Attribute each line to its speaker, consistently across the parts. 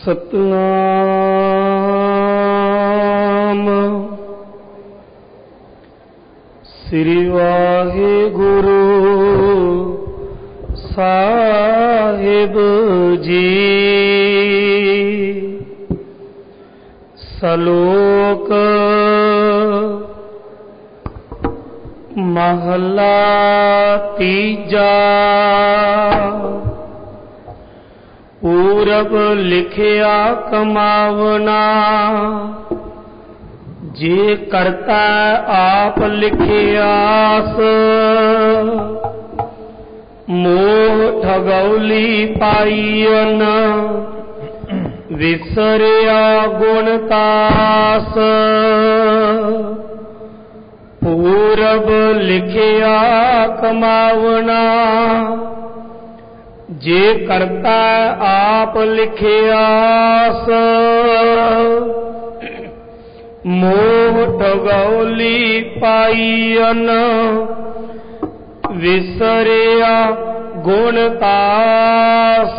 Speaker 1: ਸਤਨਾਮ ਸ੍ਰੀ ਵਾਹਿਗੁਰੂ ਸਾਹਿਬ ਜੀ। ਸਲੋਕ ਮਹਲਾ ਤੀਜਾ। ਪੂਰਬ ਲਿਖਿਆ ਕਮਾਵਨਾ, ਜੇ ਕਰਤਾ ਆਪ ਲਿਖਿਆਸ। ਮੋਹ ਠਗੌਲੀ ਪਾਈਨ, ਵਿਸਰਿਆ ਗੁਣ ਤਾਸ। ਪੂਰਬ ਲਿਖਿਆ ਕਮਾਵਨਾ, ਜੇ ਕਰਤਾ ਆਪ ਲਿਖਿਆਸ। ਮੋਹ ਠਗੌਲੀ ਪਾਈਨ, ਵਿਸਰਿਆ ਗੁਣ ਤਾਸ।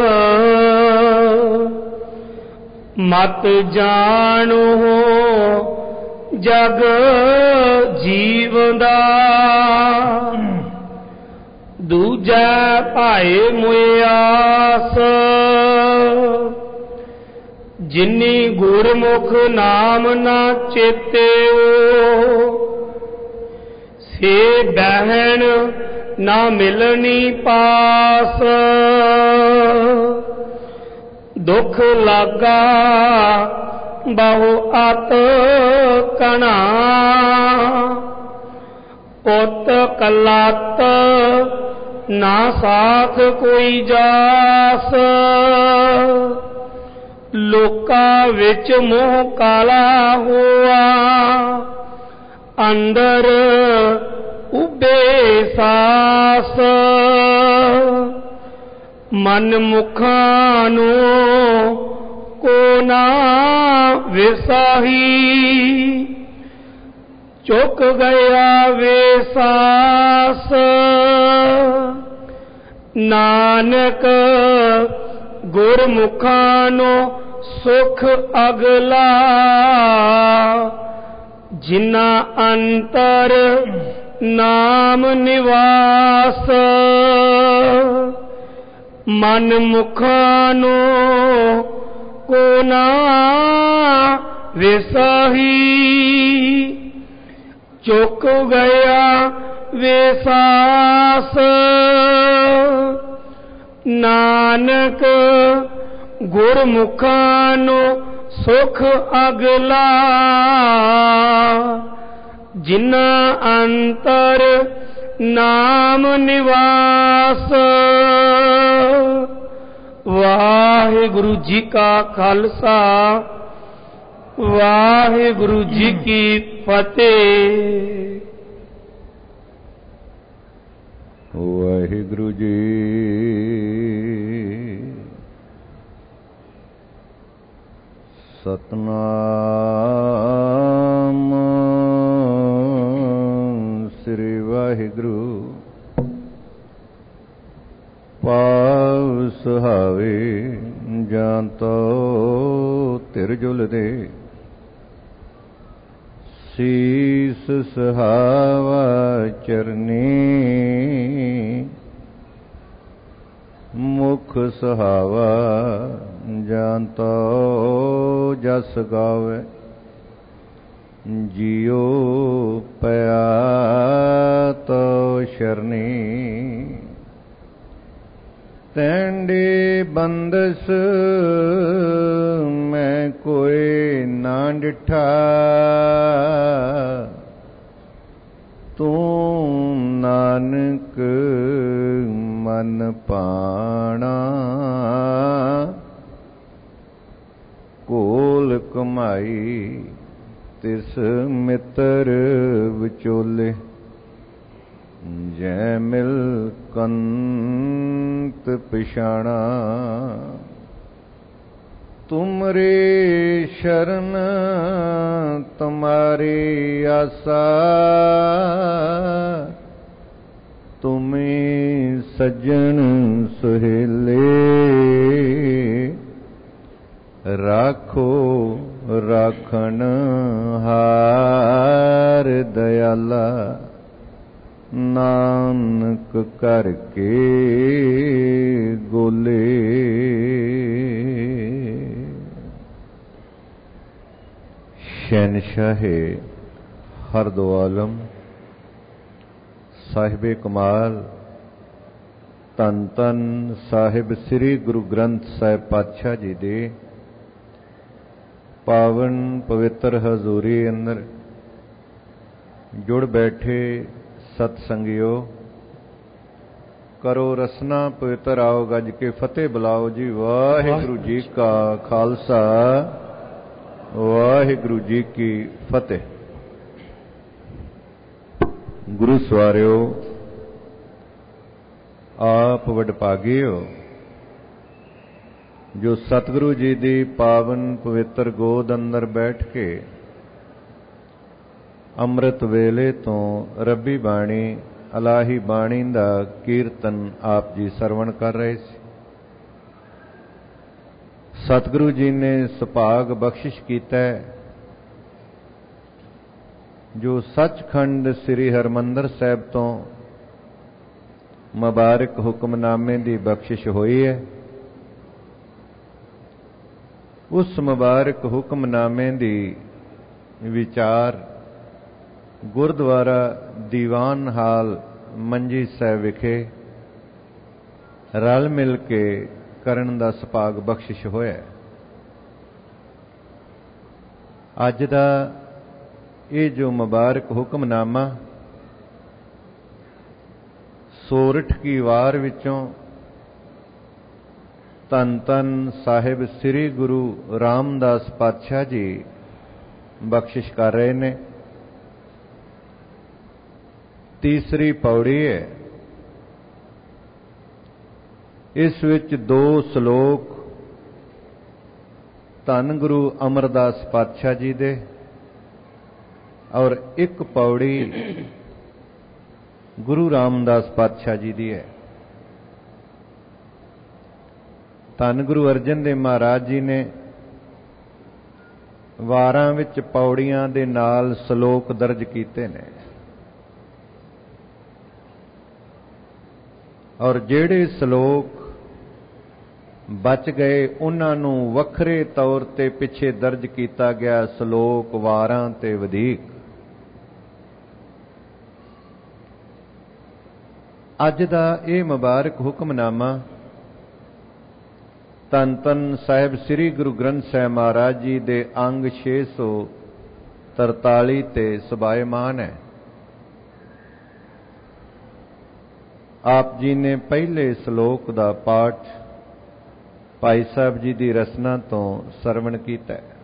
Speaker 1: ਮਤ ਜਾਣੋ ਜਗ ਜੀਵਦਾ, ਦੂਜੈ ਭਾਏ ਮੁਆਸ। ਜਿਨੀ ਗੁਰਮੁਖ ਨਾਮ ਨਾ ਚੇਤਿਓ, ਸੇ ਬਹਿਣ ਨਾ ਮਿਲਣੀ ਪਾਸ। ਦੁਖ ਲਾਗਾ ਬਹੁ ਅਤ ਕਣਾ, ਪੁੱਤ ਕਲਤ ਨਾ ਸਾਥ ਕੋਈ ਜਾਸ। ਲੋਕਾਂ ਵਿੱਚ ਮੋਹ ਕਾਲਾ ਹੋਆ, ਅੰਦਰ ਉਬੇ ਸਾਸ। ਮਨ ਮੁਖਾਂ ਨੂੰ ਕੋ ਨਾ ਵਿਸਾਹੀ, ਚੁੱਕ ਗਿਆ ਵੇਸਾਸ। ਨਾਨਕ ਗੁਰਮੁਖਾਂ ਨੂੰ ਸੁਖ ਅਗਲਾ, ਜਿਨਾ ਅੰਤਰ ਨਾਮ ਨਿਵਾਸ। ਮਨ ਮੁਖਾਂ ਨੂੰ ਕੋ ਨਾ ਵਿਸਾਹੀ, ਚੁੱਕ ਗਿਆ ਵੇਸਾਸ। ਨਾਨਕ ਗੁਰਮੁਖਾਂ ਨੂੰ ਸੁਖ ਅਗਲਾ, ਜਿਨਾ ਅੰਤਰ ਨਾਮ ਨਿਵਾਸ। ਵਾਹਿਗੁਰੂ ਜੀ ਕਾ ਖਾਲਸਾ, ਵਾਹਿਗੁਰੂ ਜੀ ਕੀ ਫਤਿਹ।
Speaker 2: ਵਾਹਿਗੁਰੂ ਜੀ। ਸਤਨਾਮ ਸ੍ਰੀ ਵਾਹਿਗੁਰੂ। ਪਾਵ ਸੁਹਾਵੇ ਜਾਂ ਤੋ ਧਿਰ ਝੁਲਦੇ, ਸੀਸ ਸੁਹਾਵਾ ਚਰਨੀ। ਮੁਖ ਸੁਹਾਵਾ ਜਾਂ ਤੋ ਜਸ ਗਾਵੇ, ਜਿਉ ਪਿਆ ਤੋ ਸ਼ਰਨੀ। ਤੈਂਡੇ ਬੰਦਸ ਮੈਂ ਕੋਈ ਨਾ ਡਿਠਾ, ਤੂੰ ਨਾਨਕ ਮਨ ਪਾਣਾ। ਕੋਲ ਕਮਾਈ ਤਿਸ ਮਿੱਤਰ ਵਿਚੋਲੇ, ਜੈ ਮਿਲ ਕੰਤ ਪਿਛਾਣਾ। ਤੁਮਰੇ ਸ਼ਰਨ ਤੁਮਾਰੀ ਆਸਾ, ਤੁਮੇ ਸੱਜਣ ਸੁਹੇਲੇ। ਰਾਖੋ ਰਾਖਣ ਹਾਰ ਦਇਆਲਾ, ਨਾਨਕ ਕਰਕੇ ਗੋਲੇ। ਸ਼ਹਿਨਸ਼ਾਹੇ ਹਰ ਦੋ ਆਲਮ ਸਾਹਿਬੇ ਕਮਾਲ ਧੰਨ ਧੰਨ ਸਾਹਿਬ ਸ੍ਰੀ ਗੁਰੂ ਗ੍ਰੰਥ ਸਾਹਿਬ ਪਾਤਸ਼ਾਹ ਜੀ ਦੇ ਪਾਵਨ ਪਵਿੱਤਰ ਹਜ਼ੂਰੀ ਅੰਦਰ ਜੁੜ ਬੈਠੇ ਸਤ ਸੰਗਿਓ, ਕਰੋ ਰਸਨਾ ਪਵਿੱਤਰ ਆਓ ਗੱਜ ਕੇ ਫਤਿਹ ਬੁਲਾਓ ਜੀ। ਵਾਹਿਗੁਰੂ ਜੀ ਕਾ ਖਾਲਸਾ, ਵਾਹਿਗੁਰੂ ਜੀ ਕੀ ਫਤਿਹ। ਗੁਰੂ ਸਵਾਰਿਓ, ਆਪ ਵਡਭਾਗੇ ਹੋ ਜੋ ਸਤਿਗੁਰੂ ਜੀ ਦੀ ਪਾਵਨ ਪਵਿੱਤਰ ਗੋਦ ਅੰਦਰ ਬੈਠ ਕੇ ਅੰਮ੍ਰਿਤ ਵੇਲੇ ਤੋਂ ਰੱਬੀ ਬਾਣੀ, ਇਲਾਹੀ ਬਾਣੀ ਦਾ ਕੀਰਤਨ ਆਪ ਜੀ ਸਰਵਣ ਕਰ ਰਹੇ ਸੀ। ਸਤਿਗੁਰੂ ਜੀ ਨੇ ਸੁਭਾਗ ਬਖਸ਼ਿਸ਼ ਕੀਤਾ ਜੋ ਸੱਚਖੰਡ ਸ੍ਰੀ ਹਰਿਮੰਦਰ ਸਾਹਿਬ ਤੋਂ ਮੁਬਾਰਕ ਹੁਕਮਨਾਮੇ ਦੀ ਬਖਸ਼ਿਸ਼ ਹੋਈ ਹੈ। ਉਸ ਮੁਬਾਰਕ ਹੁਕਮਨਾਮੇ ਦੀ ਵਿਚਾਰ ਗੁਰਦੁਆਰਾ ਦੀਵਾਨ ਹਾਲ ਮੰਜੀ ਸਾਹਿਬ ਵਿਖੇ ਰਲ ਮਿਲ ਕੇ ਕਰਨ ਦਾ ਸੁਭਾਗ ਬਖਸ਼ਿਸ਼ ਹੋਇਆ। ਅੱਜ ਦਾ ਇਹ ਜੋ ਮੁਬਾਰਕ ਹੁਕਮਨਾਮਾ ਸੋਰਠ ਕੀ ਵਾਰ ਵਿੱਚੋਂ ਧੰਨ ਧੰਨ ਸਾਹਿਬ ਸ੍ਰੀ ਗੁਰੂ ਰਾਮਦਾਸ ਪਾਤਸ਼ਾਹ ਜੀ ਬਖਸ਼ਿਸ਼ ਕਰ ਰਹੇ ਨੇ। ਤੀਸਰੀ ਪੌੜੀ ਹੈ। ਇਸ ਵਿੱਚ 2 ਸ਼ਲੋਕ ਧੰਨ ਗੁਰੂ ਅਮਰਦਾਸ ਪਾਤਸ਼ਾਹ ਜੀ ਦੇ ਔਰ 1 ਪੌੜੀ ਗੁਰੂ ਰਾਮਦਾਸ ਪਾਤਸ਼ਾਹ ਜੀ ਦੀ ਹੈ। ਧੰਨ ਗੁਰੂ ਅਰਜਨ ਦੇਵ ਮਹਾਰਾਜ ਜੀ ਨੇ ਵਾਰਾਂ ਵਿੱਚ ਪੌੜੀਆਂ ਦੇ ਨਾਲ ਸ਼ਲੋਕ ਦਰਜ ਕੀਤੇ ਨੇ ਔਰ ਜਿਹੜੇ ਸ਼ਲੋਕ ਬਚ ਗਏ ਉਹਨਾਂ ਨੂੰ ਵੱਖਰੇ ਤੌਰ ਤੇ ਪਿੱਛੇ ਦਰਜ ਕੀਤਾ ਗਿਆ ਸ਼ਲੋਕ ਵਾਰਾਂ ਤੇ ਵਧੇਕ। ਅੱਜ ਦਾ ਇਹ ਮੁਬਾਰਕ ਹੁਕਮਨਾਮਾ ਧੰਨ ਧੰਨ ਸਾਹਿਬ ਸ੍ਰੀ ਗੁਰੂ ਗ੍ਰੰਥ ਸਾਹਿਬ ਮਹਾਰਾਜ ਜੀ ਦੇ ਅੰਗ 643 ਤੇ ਸੁਭਾਇਮਾਨ ਹੈ। ਆਪ ਜੀ ਨੇ ਪਹਿਲੇ ਸ਼ਲੋਕ ਦਾ ਪਾਠ ਭਾਈ ਸਾਹਿਬ ਜੀ ਦੀ ਰਸਨਾ ਤੋਂ ਸਰਵਣ ਕੀਤਾ ਹੈ।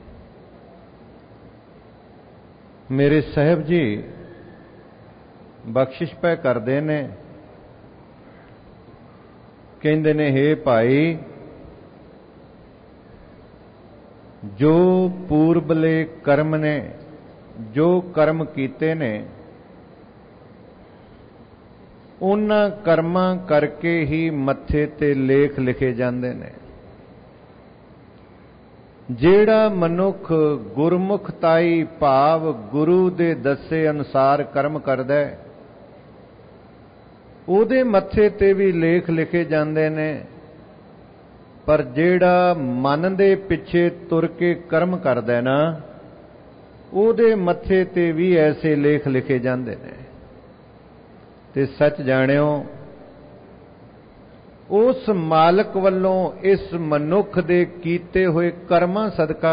Speaker 2: ਮੇਰੇ ਸਾਹਿਬ ਜੀ ਬਖਸ਼ਿਸ਼ ਪੈ ਕਰਦੇ ਨੇ, ਕਹਿੰਦੇ ਨੇ, ਹੇ ਭਾਈ, ਜੋ ਪੂਰਬਲੇ ਕਰਮ ਨੇ, ਜੋ ਕਰਮ ਕੀਤੇ ਨੇ, ਉਹਨਾਂ ਕਰਮਾਂ ਕਰਕੇ ਹੀ ਮੱਥੇ ਤੇ ਲੇਖ ਲਿਖੇ ਜਾਂਦੇ ਨੇ। ਜਿਹੜਾ ਮਨੁੱਖ ਗੁਰਮੁਖਤਾਈ ਭਾਵ ਗੁਰੂ ਦੇ ਦੱਸੇ ਅਨੁਸਾਰ ਕਰਮ ਕਰਦਾ ਹੈ, ਉਹਦੇ ਮੱਥੇ ਤੇ ਵੀ ਲੇਖ ਲਿਖੇ ਜਾਂਦੇ ਨੇ। ਪਰ ਜਿਹੜਾ ਮਨ ਦੇ ਪਿੱਛੇ ਤੁਰ ਕੇ ਕਰਮ ਕਰਦਾ ਨਾ, ਉਹਦੇ ਮੱਥੇ ਤੇ ਵੀ ਐਸੇ ਲੇਖ ਲਿਖੇ ਜਾਂਦੇ ਨੇ। ਤੇ ਸੱਚ ਜਾਣਿਓ, ਉਸ ਮਾਲਕ ਵੱਲੋਂ ਇਸ ਮਨੁੱਖ ਦੇ ਕੀਤੇ ਹੋਏ ਕਰਮਾਂ ਸਦਕਾ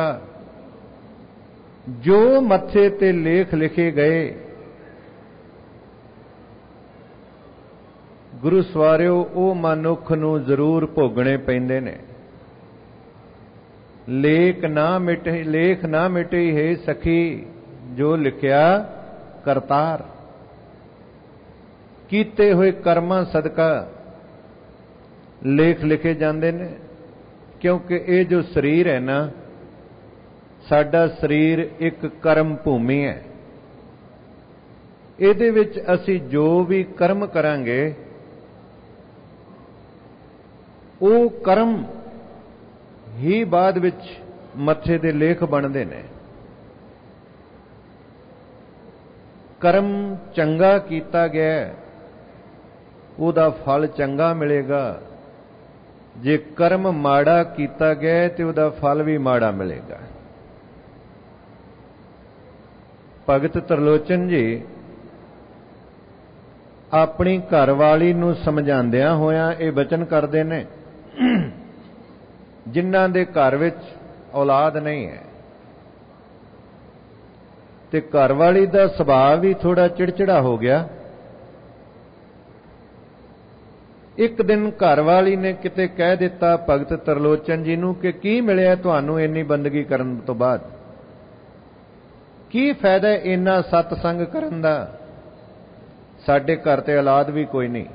Speaker 2: ਜੋ ਮੱਥੇ ਤੇ ਲੇਖ ਲਿਖੇ ਗਏ, ਗੁਰੂ ਸਵਾਰਿਓ, ਉਹ ਮਨੁੱਖ ਨੂੰ ਜ਼ਰੂਰ ਭੋਗਣੇ ਪੈਂਦੇ ਨੇ। ਲੇਖ ਨਾ ਮਿਟੇ ਹੈ ਸਖੀ, ਜੋ ਲਿਖਿਆ ਕਰਤਾਰ। ਕੀਤੇ ਹੋਏ ਕਰਮਾਂ ਸਦਕਾ ਲੇਖ ਲਿਖੇ ਜਾਂਦੇ ਨੇ। ਕਿਉਂਕਿ ਇਹ ਜੋ ਸਰੀਰ ਹੈ ਨਾ, ਸਾਡਾ ਸਰੀਰ ਇੱਕ ਕਰਮ ਭੂਮੀ ਹੈ। ਇਹਦੇ ਵਿੱਚ ਅਸੀਂ ਜੋ ਵੀ ਕਰਮ ਕਰਾਂਗੇ, ਉਹ ਕਰਮ ਹੀ ਬਾਅਦ ਵਿੱਚ ਮੱਥੇ ਦੇ ਲੇਖ ਬਣਦੇ ਨੇ। ਕਰਮ ਚੰਗਾ ਕੀਤਾ ਗਿਆ ਉਹਦਾ ਫਲ ਚੰਗਾ ਮਿਲੇਗਾ, ਜੇ ਕਰਮ ਮਾੜਾ ਕੀਤਾ ਗਿਆ ਤੇ ਉਹਦਾ ਫਲ ਵੀ ਮਾੜਾ ਮਿਲੇਗਾ। ਭਗਤ ਤਰਲੋਚਨ ਜੀ ਆਪਣੀ ਘਰਵਾਲੀ ਨੂੰ ਸਮਝਾਉਂਦਿਆਂ ਹੋਇਆਂ ਇਹ ਬਚਨ ਕਰਦੇ ਨੇ, ਜਿਨ੍ਹਾਂ ਦੇ ਘਰ ਵਿੱਚ ਔਲਾਦ ਨਹੀਂ ਹੈ ਤੇ ਘਰਵਾਲੀ ਦਾ ਸੁਭਾਅ ਵੀ ਥੋੜਾ ਚਿੜਚਿੜਾ ਹੋ ਗਿਆ। ਇੱਕ ਦਿਨ ਘਰਵਾਲੀ ਨੇ ਕਿਤੇ ਕਹਿ ਦਿੱਤਾ ਭਗਤ ਤਰਲੋਚਨ ਜੀ ਨੂੰ ਕਿ ਕੀ ਮਿਲਿਆ ਤੁਹਾਨੂੰ ਇੰਨੀ ਬੰਦਗੀ ਕਰਨ ਤੋਂ ਬਾਅਦ, ਕੀ ਫਾਇਦਾ ਇੰਨਾ ਸਤਸੰਗ ਕਰਨ ਦਾ, ਸਾਡੇ ਘਰ ਤੇ ਔਲਾਦ ਵੀ ਕੋਈ ਨਹੀਂ।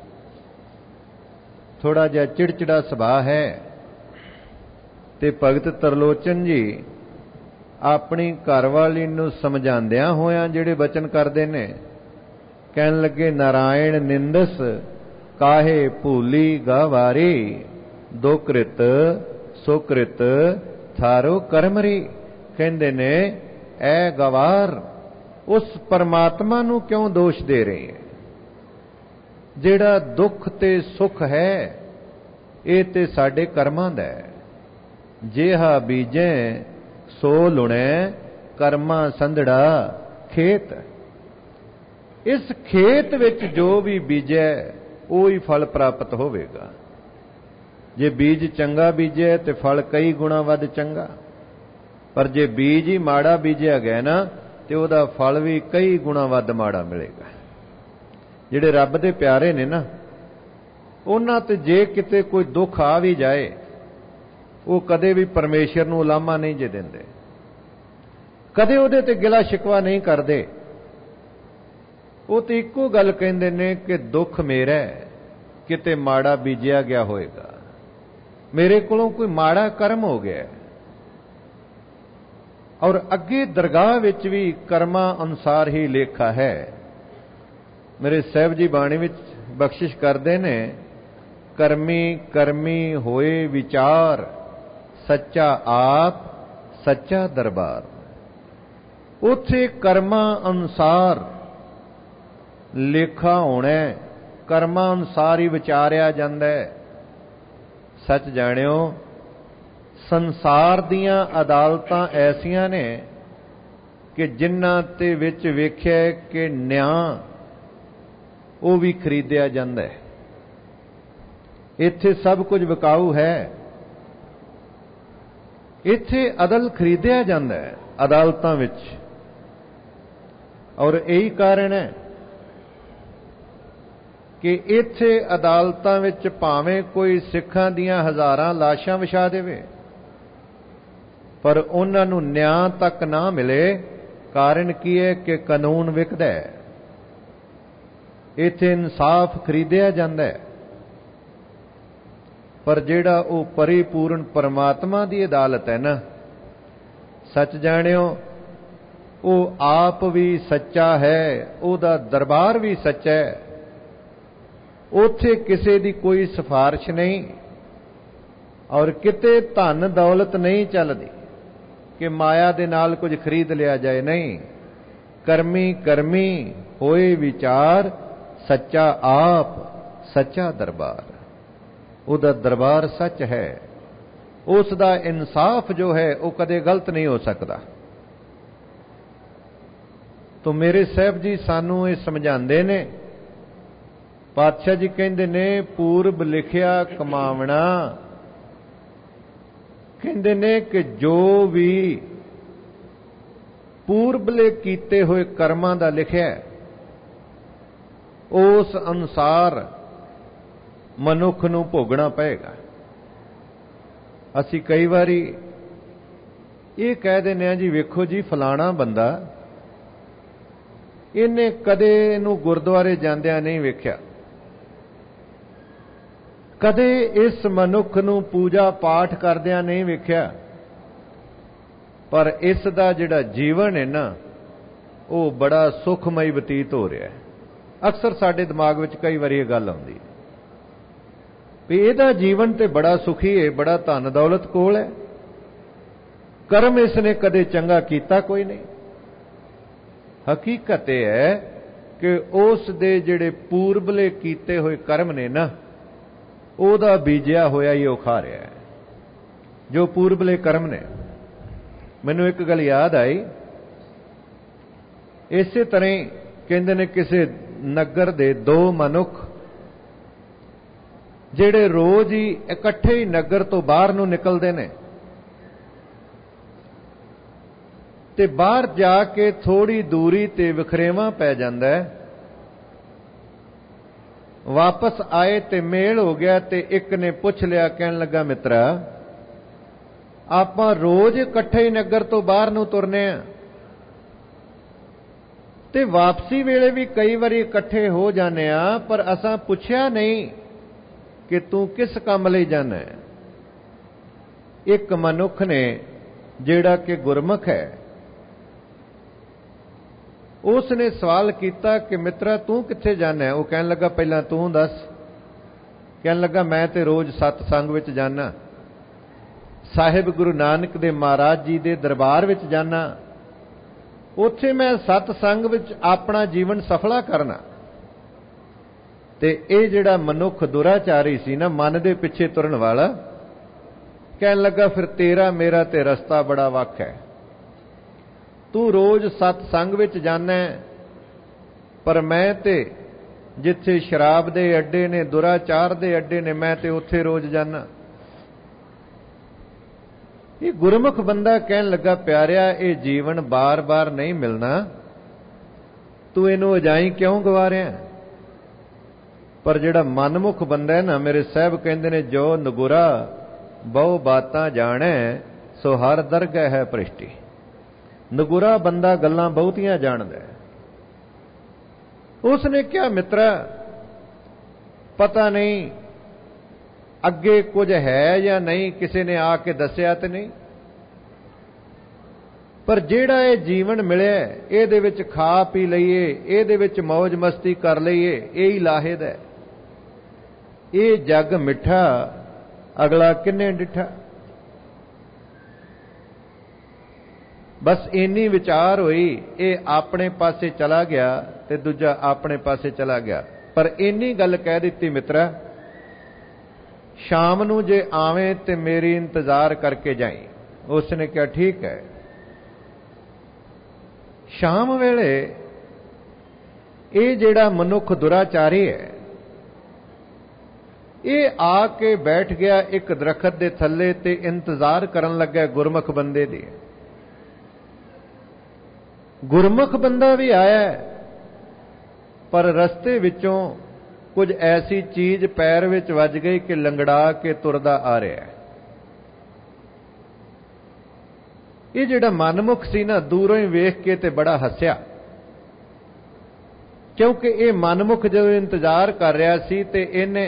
Speaker 2: ਥੋੜਾ ਜਿਹਾ ਚਿੜਚਿੜਾ ਸੁਭਾਅ ਹੈ। ਤੇ ਭਗਤ ਤਰਲੋਚਨ ਜੀ ਆਪਣੀ ਘਰਵਾਲੀ ਨੂੰ ਸਮਝਾਉਂਦਿਆਂ ਹੋਇਆਂ ਜਿਹੜੇ ਬਚਨ ਕਰਦੇ ਨੇ, ਕਹਿਣ ਲੱਗੇ, ਨਾਰਾਇਣ ਨਿੰਦਸ ਕਾਹੇ ਭੂਲੀ ਗਵਾਰੀ, ਦੁਕ੍ਰਿਤ ਸੁਕ੍ਰਿਤ ਥਾਰੋ ਕਰਮਰੀ। ਕਹਿੰਦੇ ਨੇ, ਐ ਗਵਾਰ ਉਸ ਪਰਮਾਤਮਾ ਨੂੰ ਕਿਉਂ ਦੋਸ਼ ਦੇ ਰਹੇ ਹੈ? ਜਿਹੜਾ ਦੁੱਖ ਤੇ ਸੁੱਖ ਹੈ ਇਹ ਤੇ ਸਾਡੇ ਕਰਮਾਂ ਦਾ ਹੈ। ਜਿਹਾ ਬੀਜੈ ਸੋ ਲੁਣੈ, ਕਰਮਾ ਸੰਧੜਾ ਖੇਤ। ਇਸ ਖੇਤ ਵਿੱਚ ਜੋ ਵੀ ਬੀਜੈ ਉਹੀ ਫਲ ਪ੍ਰਾਪਤ ਹੋਵੇਗਾ। ਜੇ ਬੀਜ ਚੰਗਾ ਬੀਜਿਆ ਤੇ ਫਲ ਕਈ ਗੁਣਾ ਵੱਧ ਚੰਗਾ, ਪਰ ਜੇ ਬੀਜ ਹੀ ਮਾੜਾ ਬੀਜਿਆ ਗਿਆ ਨਾ ਤੇ ਉਹਦਾ ਫਲ ਵੀ ਕਈ ਗੁਣਾ ਵੱਧ ਮਾੜਾ ਮਿਲੇਗਾ। ਜਿਹੜੇ ਰੱਬ ਦੇ ਪਿਆਰੇ ਨੇ ਨਾ, ਉਹਨਾਂ ਤੇ ਜੇ ਕਿਤੇ ਕੋਈ ਦੁੱਖ ਆ ਵੀ ਜਾਏ, ਉਹ ਕਦੇ ਵੀ ਪਰਮੇਸ਼ਰ ਨੂੰ ਉਲਾਮਾ ਨਹੀਂ ਜੇ ਦਿੰਦੇ, ਕਦੇ ਉਹਦੇ ਤੇ ਗਿਲਾ ਸ਼ਿਕਵਾ ਨਹੀਂ ਕਰਦੇ। ਉਹ ਤੇ ਇੱਕੋ ਗੱਲ ਕਹਿੰਦੇ ਨੇ ਕਿ ਦੁੱਖ ਮੇਰਾ ਹੈ, ਕਿਤੇ ਮਾੜਾ ਬੀਜਿਆ ਗਿਆ ਹੋਏਗਾ, ਮੇਰੇ ਕੋਲੋਂ ਕੋਈ ਮਾੜਾ ਕਰਮ ਹੋ ਗਿਆ। ਔਰ ਅੱਗੇ ਦਰਗਾਹ ਵਿੱਚ ਵੀ ਕਰਮਾਂ ਅਨੁਸਾਰ ਹੀ ਲੇਖਾ ਹੈ। ਮੇਰੇ ਸਾਹਿਬ ਜੀ ਬਾਣੀ ਵਿੱਚ ਬਖਸ਼ਿਸ਼ ਕਰਦੇ ਨੇ, ਕਰਮੀ ਕਰਮੀ ਹੋਏ ਵਿਚਾਰ, ਸੱਚਾ ਆਪ ਸੱਚਾ ਦਰਬਾਰ। ਉੱਥੇ ਕਰਮਾਂ ਅਨੁਸਾਰ ਲੇਖਾ ਹੋਣਾ, ਕਰਮਾਂ ਅਨੁਸਾਰ ਹੀ ਵਿਚਾਰਿਆ ਜਾਂਦਾ ਹੈ। ਸੱਚ ਜਾਣਿਓ, ਸੰਸਾਰ ਦੀਆਂ ਅਦਾਲਤਾਂ ਐਸੀਆਂ ਨੇ ਕਿ ਜਿਨ੍ਹਾਂ ਤੇ ਵਿੱਚ ਵੇਖਿਆ ਕਿ ਨਿਆਂ ਉਹ ਵੀ ਖਰੀਦਿਆ ਜਾਂਦਾ ਹੈ। ਇੱਥੇ ਸਭ ਕੁਝ ਵਿਕਾਊ ਹੈ। ਇੱਥੇ ਅਦਲ ਖਰੀਦਿਆ ਜਾਂਦਾ ਹੈ ਅਦਾਲਤਾਂ ਵਿੱਚ। ਔਰ ਇਹੀ ਕਾਰਨ ਹੈ ਕਿ ਇੱਥੇ ਅਦਾਲਤਾਂ ਵਿੱਚ ਭਾਵੇਂ ਕੋਈ ਸਿੱਖਾਂ ਦੀਆਂ ਹਜ਼ਾਰਾਂ ਲਾਸ਼ਾਂ ਵਿਛਾ ਦੇਵੇ, ਪਰ ਉਹਨਾਂ ਨੂੰ ਨਿਆਂ ਤੱਕ ਨਾ ਮਿਲੇ। ਕਾਰਨ ਕੀ ਹੈ ਕਿ ਕਾਨੂੰਨ ਵਿਕਦਾ ਹੈ। ਇੱਥੇ ਇਨਸਾਫ ਖਰੀਦਿਆ ਜਾਂਦਾ ਹੈ। ਪਰ ਜਿਹੜਾ ਉਹ ਪਰਿਪੂਰਨ ਪਰਮਾਤਮਾ ਦੀ ਅਦਾਲਤ ਹੈ ਨਾ, ਸੱਚ ਜਾਣਿਓ, ਉਹ ਆਪ ਵੀ ਸੱਚਾ ਹੈ, ਉਹਦਾ ਦਰਬਾਰ ਵੀ ਸੱਚਾ ਹੈ। ਉੱਥੇ ਕਿਸੇ ਦੀ ਕੋਈ ਸਿਫਾਰਿਸ਼ ਨਹੀਂ ਔਰ ਕਿਤੇ ਧਨ ਦੌਲਤ ਨਹੀਂ ਚੱਲਦੀ ਕਿ ਮਾਇਆ ਦੇ ਨਾਲ ਕੁਝ ਖਰੀਦ ਲਿਆ ਜਾਏ। ਨਹੀਂ, ਕਰਮੀ ਕਰਮੀ ਹੋਏ ਵਿਚਾਰ, ਸੱਚਾ ਆਪ ਸੱਚਾ ਦਰਬਾਰ। ਉਹਦਾ ਦਰਬਾਰ ਸੱਚ ਹੈ। ਉਸ ਦਾ ਇਨਸਾਫ ਜੋ ਹੈ ਉਹ ਕਦੇ ਗਲਤ ਨਹੀਂ ਹੋ ਸਕਦਾ। ਤੋ ਮੇਰੇ ਸਾਹਿਬ ਜੀ ਸਾਨੂੰ ਇਹ ਸਮਝਾਉਂਦੇ ਨੇ, ਪਾਤਸ਼ਾਹ ਜੀ ਕਹਿੰਦੇ ਨੇ, ਪੂਰਬ ਲਿਖਿਆ ਕਮਾਵਣਾ। ਕਹਿੰਦੇ ਨੇ ਕਿ ਜੋ ਵੀ ਪੂਰਬਲੇ ਕੀਤੇ ਹੋਏ ਕਰਮਾਂ ਦਾ ਲਿਖਿਆ, ਉਸ ਅਨੁਸਾਰ ਮਨੁੱਖ ਨੂੰ ਭੋਗਣਾ ਪਏਗਾ। ਅਸੀਂ ਕਈ ਵਾਰੀ ਇਹ ਕਹਿ ਦਿੰਦੇ ਹਾਂ, ਜੀ ਵੇਖੋ ਜੀ ਫਲਾਣਾ ਬੰਦਾ, ਇਹਨੇ ਕਦੇ ਇਹਨੂੰ ਗੁਰਦੁਆਰੇ ਜਾਂਦਿਆਂ ਨਹੀਂ ਵੇਖਿਆ, ਕਦੇ ਇਸ ਮਨੁੱਖ ਨੂੰ ਪੂਜਾ ਪਾਠ ਕਰਦਿਆਂ ਨਹੀਂ ਵੇਖਿਆ, ਪਰ ਇਸ ਦਾ ਜਿਹੜਾ ਜੀਵਨ ਹੈ ਨਾ ਉਹ ਬੜਾ ਸੁਖਮਈ ਬਤੀਤ ਹੋ ਰਿਹਾ ਹੈ। ਅਕਸਰ ਸਾਡੇ ਦਿਮਾਗ ਵਿੱਚ ਕਈ ਵਾਰੀ ਇਹ ਗੱਲ ਆਉਂਦੀ ਹੈ ਵੀ ਇਹਦਾ ਜੀਵਨ ਤੇ ਬੜਾ ਸੁਖੀ ਹੈ, ਬੜਾ ਧਨ ਦੌਲਤ ਕੋਲ ਹੈ, ਕਰਮ ਇਸ ਨੇ ਕਦੇ ਚੰਗਾ ਕੀਤਾ ਕੋਈ ਨਹੀਂ। ਹਕੀਕਤ ਇਹ ਹੈ ਕਿ ਉਸ ਦੇ ਜਿਹੜੇ ਪੂਰਬਲੇ ਕੀਤੇ ਹੋਏ ਕਰਮ ਨੇ ਨਾ, ਉਹਦਾ ਬੀਜਿਆ ਹੋਇਆ ਹੀ ਉਹ ਖਾ ਰਿਹਾ ਹੈ, ਜੋ ਪੂਰਬਲੇ ਕਰਮ ਨੇ। ਮੈਨੂੰ ਇੱਕ ਗੱਲ ਯਾਦ ਆਈ, ਇਸੇ ਤਰ੍ਹਾਂ ਹੀ ਕਹਿੰਦੇ ਨੇ ਕਿਸੇ ਨਗਰ ਦੇ ਦੋ ਮਨੁੱਖ ਜਿਹੜੇ ਰੋਜ਼ ਹੀ ਇਕੱਠੇ ਹੀ ਨਗਰ ਤੋਂ ਬਾਹਰ ਨੂੰ ਨਿਕਲਦੇ ਨੇ, ਤੇ ਬਾਹਰ ਜਾ ਕੇ ਥੋੜੀ ਦੂਰੀ ਤੇ ਵਖਰੇਵਾਂ ਪੈ ਜਾਂਦਾ ਹੈ। ਵਾਪਸ ਆਏ ਤੇ ਮੇਲ ਹੋ ਗਿਆ, ਤੇ ਇੱਕ ਨੇ ਪੁੱਛ ਲਿਆ, ਕਹਿਣ ਲੱਗਾ, ਮਿੱਤਰਾ, ਆਪਾਂ ਰੋਜ਼ ਇਕੱਠੇ ਹੀ ਨਗਰ ਤੋਂ ਬਾਹਰ ਨੂੰ ਤੁਰਨੇ ਆ, ਤੇ ਵਾਪਸੀ ਵੇਲੇ ਵੀ ਕਈ ਵਾਰੀ ਇਕੱਠੇ ਹੋ ਜਾਂਦੇ ਆ, ਪਰ ਅਸਾਂ ਪੁੱਛਿਆ ਨਹੀਂ ਕਿ ਤੂੰ ਕਿਸ ਕੰਮ ਲਈ ਜਾਣਾ ਹੈ। ਇੱਕ ਮਨੁੱਖ ਨੇ, ਜਿਹੜਾ ਕਿ ਗੁਰਮੁਖ ਹੈ, ਉਸ ਨੇ ਸਵਾਲ ਕੀਤਾ ਕਿ ਮਿੱਤਰਾ ਤੂੰ ਕਿੱਥੇ ਜਾਣਾ ਹੈ? ਉਹ ਕਹਿਣ ਲੱਗਾ, ਪਹਿਲਾਂ ਤੂੰ ਦੱਸ। ਕਹਿਣ ਲੱਗਾ, ਮੈਂ ਤੇ ਰੋਜ਼ ਸਤਸੰਗ ਵਿੱਚ ਜਾਣਾ, ਸਾਹਿਬ ਗੁਰੂ ਨਾਨਕ ਦੇ ਮਹਾਰਾਜ ਜੀ ਦੇ ਦਰਬਾਰ ਵਿੱਚ ਜਾਣਾ, ਉੱਥੇ ਮੈਂ ਸਤਸੰਗ ਵਿੱਚ ਆਪਣਾ ਜੀਵਨ ਸਫਲਾ ਕਰਨਾ। ਤੇ ਇਹ ਜਿਹੜਾ ਮਨੁੱਖ ਦੁਰਾਚਾਰੀ ਸੀ ਨਾ, ਮਨ ਦੇ ਪਿੱਛੇ ਤੁਰਨ ਵਾਲਾ, ਕਹਿਣ ਲੱਗਾ, ਫਿਰ ਤੇਰਾ ਮੇਰਾ ਤੇ ਰਸਤਾ ਬੜਾ ਵੱਖ ਹੈ। ਤੂੰ ਰੋਜ਼ ਸਤਸੰਗ ਵਿੱਚ ਜਾਣਾ, ਪਰ ਮੈਂ ਤੇ ਜਿੱਥੇ ਸ਼ਰਾਬ ਦੇ ਅੱਡੇ ਨੇ, ਦੁਰਾਚਾਰ ਦੇ ਅੱਡੇ ਨੇ, ਮੈਂ ਤੇ ਉੱਥੇ ਰੋਜ਼ ਜਾਣਾ। ਇਹ ਗੁਰਮੁਖ ਬੰਦਾ ਕਹਿਣ ਲੱਗਾ, ਪਿਆਰਿਆ, ਇਹ ਜੀਵਨ ਬਾਰ-ਬਾਰ ਨਹੀਂ ਮਿਲਣਾ, ਤੂੰ ਇਹਨੂੰ ਅਜਾਈਂ ਕਿਉਂ ਗਵਾ ਰਿਹਾ? ਪਰ ਜਿਹੜਾ ਮਨਮੁਖ ਬੰਦਾ ਹੈ ਨਾ, ਮੇਰੇ ਸਾਹਿਬ ਕਹਿੰਦੇ ਨੇ, ਜੋ ਨਗੁਰਾ ਬਹੁ ਬਾਤਾਂ ਜਾਣੈ, ਸੋ ਹਰ ਦਰਗਹਿ ਹੈ ਭ੍ਰਿਸ਼ਟੀ। ਨਗੁਰਾ ਬੰਦਾ ਗੱਲਾਂ ਬਹੁਤੀਆਂ ਜਾਣਦਾ ਹੈ। ਉਸ ਨੇ ਕਿਹਾ, ਮਿੱਤਰਾ, ਪਤਾ ਨਹੀਂ ਅੱਗੇ ਕੁਝ ਹੈ ਜਾਂ ਨਹੀਂ, ਕਿਸੇ ਨੇ ਆ ਕੇ ਦੱਸਿਆ ਤੇ ਨਹੀਂ, ਪਰ ਜਿਹੜਾ ਇਹ ਜੀਵਨ ਮਿਲਿਆ, ਇਹਦੇ ਵਿੱਚ ਖਾ ਪੀ ਲਈਏ, ਇਹਦੇ ਵਿੱਚ ਮौज ਮਸਤੀ ਕਰ ਲਈਏ, ਇਹ ਹੀ ਲਾਹੇਦ ਹੈ। ਇਹ ਜੱਗ ਮਿੱਠਾ, ਅਗਲਾ ਕਿੰਨੇ ਡਿੱਠਾ। ਬਸ ਇੰਨੀ ਵਿਚਾਰ ਹੋਈ, ਇਹ ਆਪਣੇ ਪਾਸੇ ਚਲਾ ਗਿਆ ਤੇ ਦੂਜਾ ਆਪਣੇ ਪਾਸੇ ਚਲਾ ਗਿਆ। ਪਰ ਇੰਨੀ ਗੱਲ ਕਹਿ ਦਿੱਤੀ, ਮਿੱਤਰਾ, ਸ਼ਾਮ ਨੂੰ ਜੇ ਆਵੇਂ ਤੇ ਮੇਰੀ ਇੰਤਜ਼ਾਰ ਕਰਕੇ ਜਾਈਂ। ਉਸ ਨੇ ਕਿਹਾ, ਠੀਕ ਹੈ। ਸ਼ਾਮ ਵੇਲੇ ਇਹ ਜਿਹੜਾ ਮਨੁੱਖ ਦੁਰਾਚਾਰੀ ਹੈ, ਇਹ ਆ ਕੇ ਬੈਠ ਗਿਆ ਇੱਕ ਦਰਖਤ ਦੇ ਥੱਲੇ ਤੇ ਇੰਤਜ਼ਾਰ ਕਰਨ ਲੱਗਾ ਗੁਰਮੁਖ ਬੰਦੇ ਦੀ। ਗੁਰਮੁਖ ਬੰਦਾ ਵੀ ਆਇਆ, ਪਰ ਰਸਤੇ ਵਿੱਚੋਂ ਕੁਝ ਐਸੀ ਚੀਜ਼ ਪੈਰ ਵਿੱਚ ਵੱਜ ਗਈ ਕਿ ਲੰਗੜਾ ਕੇ ਤੁਰਦਾ ਆ ਰਿਹਾ ਹੈ। ਇਹ ਜਿਹੜਾ ਮਨਮੁਖ ਸੀ ਨਾ, ਦੂਰੋਂ ਹੀ ਵੇਖ ਕੇ ਤੇ ਬੜਾ ਹੱਸਿਆ, ਕਿਉਂਕਿ ਇਹ ਮਨਮੁਖ ਜਦੋਂ ਇੰਤਜ਼ਾਰ ਕਰ ਰਿਹਾ ਸੀ ਤੇ ਇਹਨੇ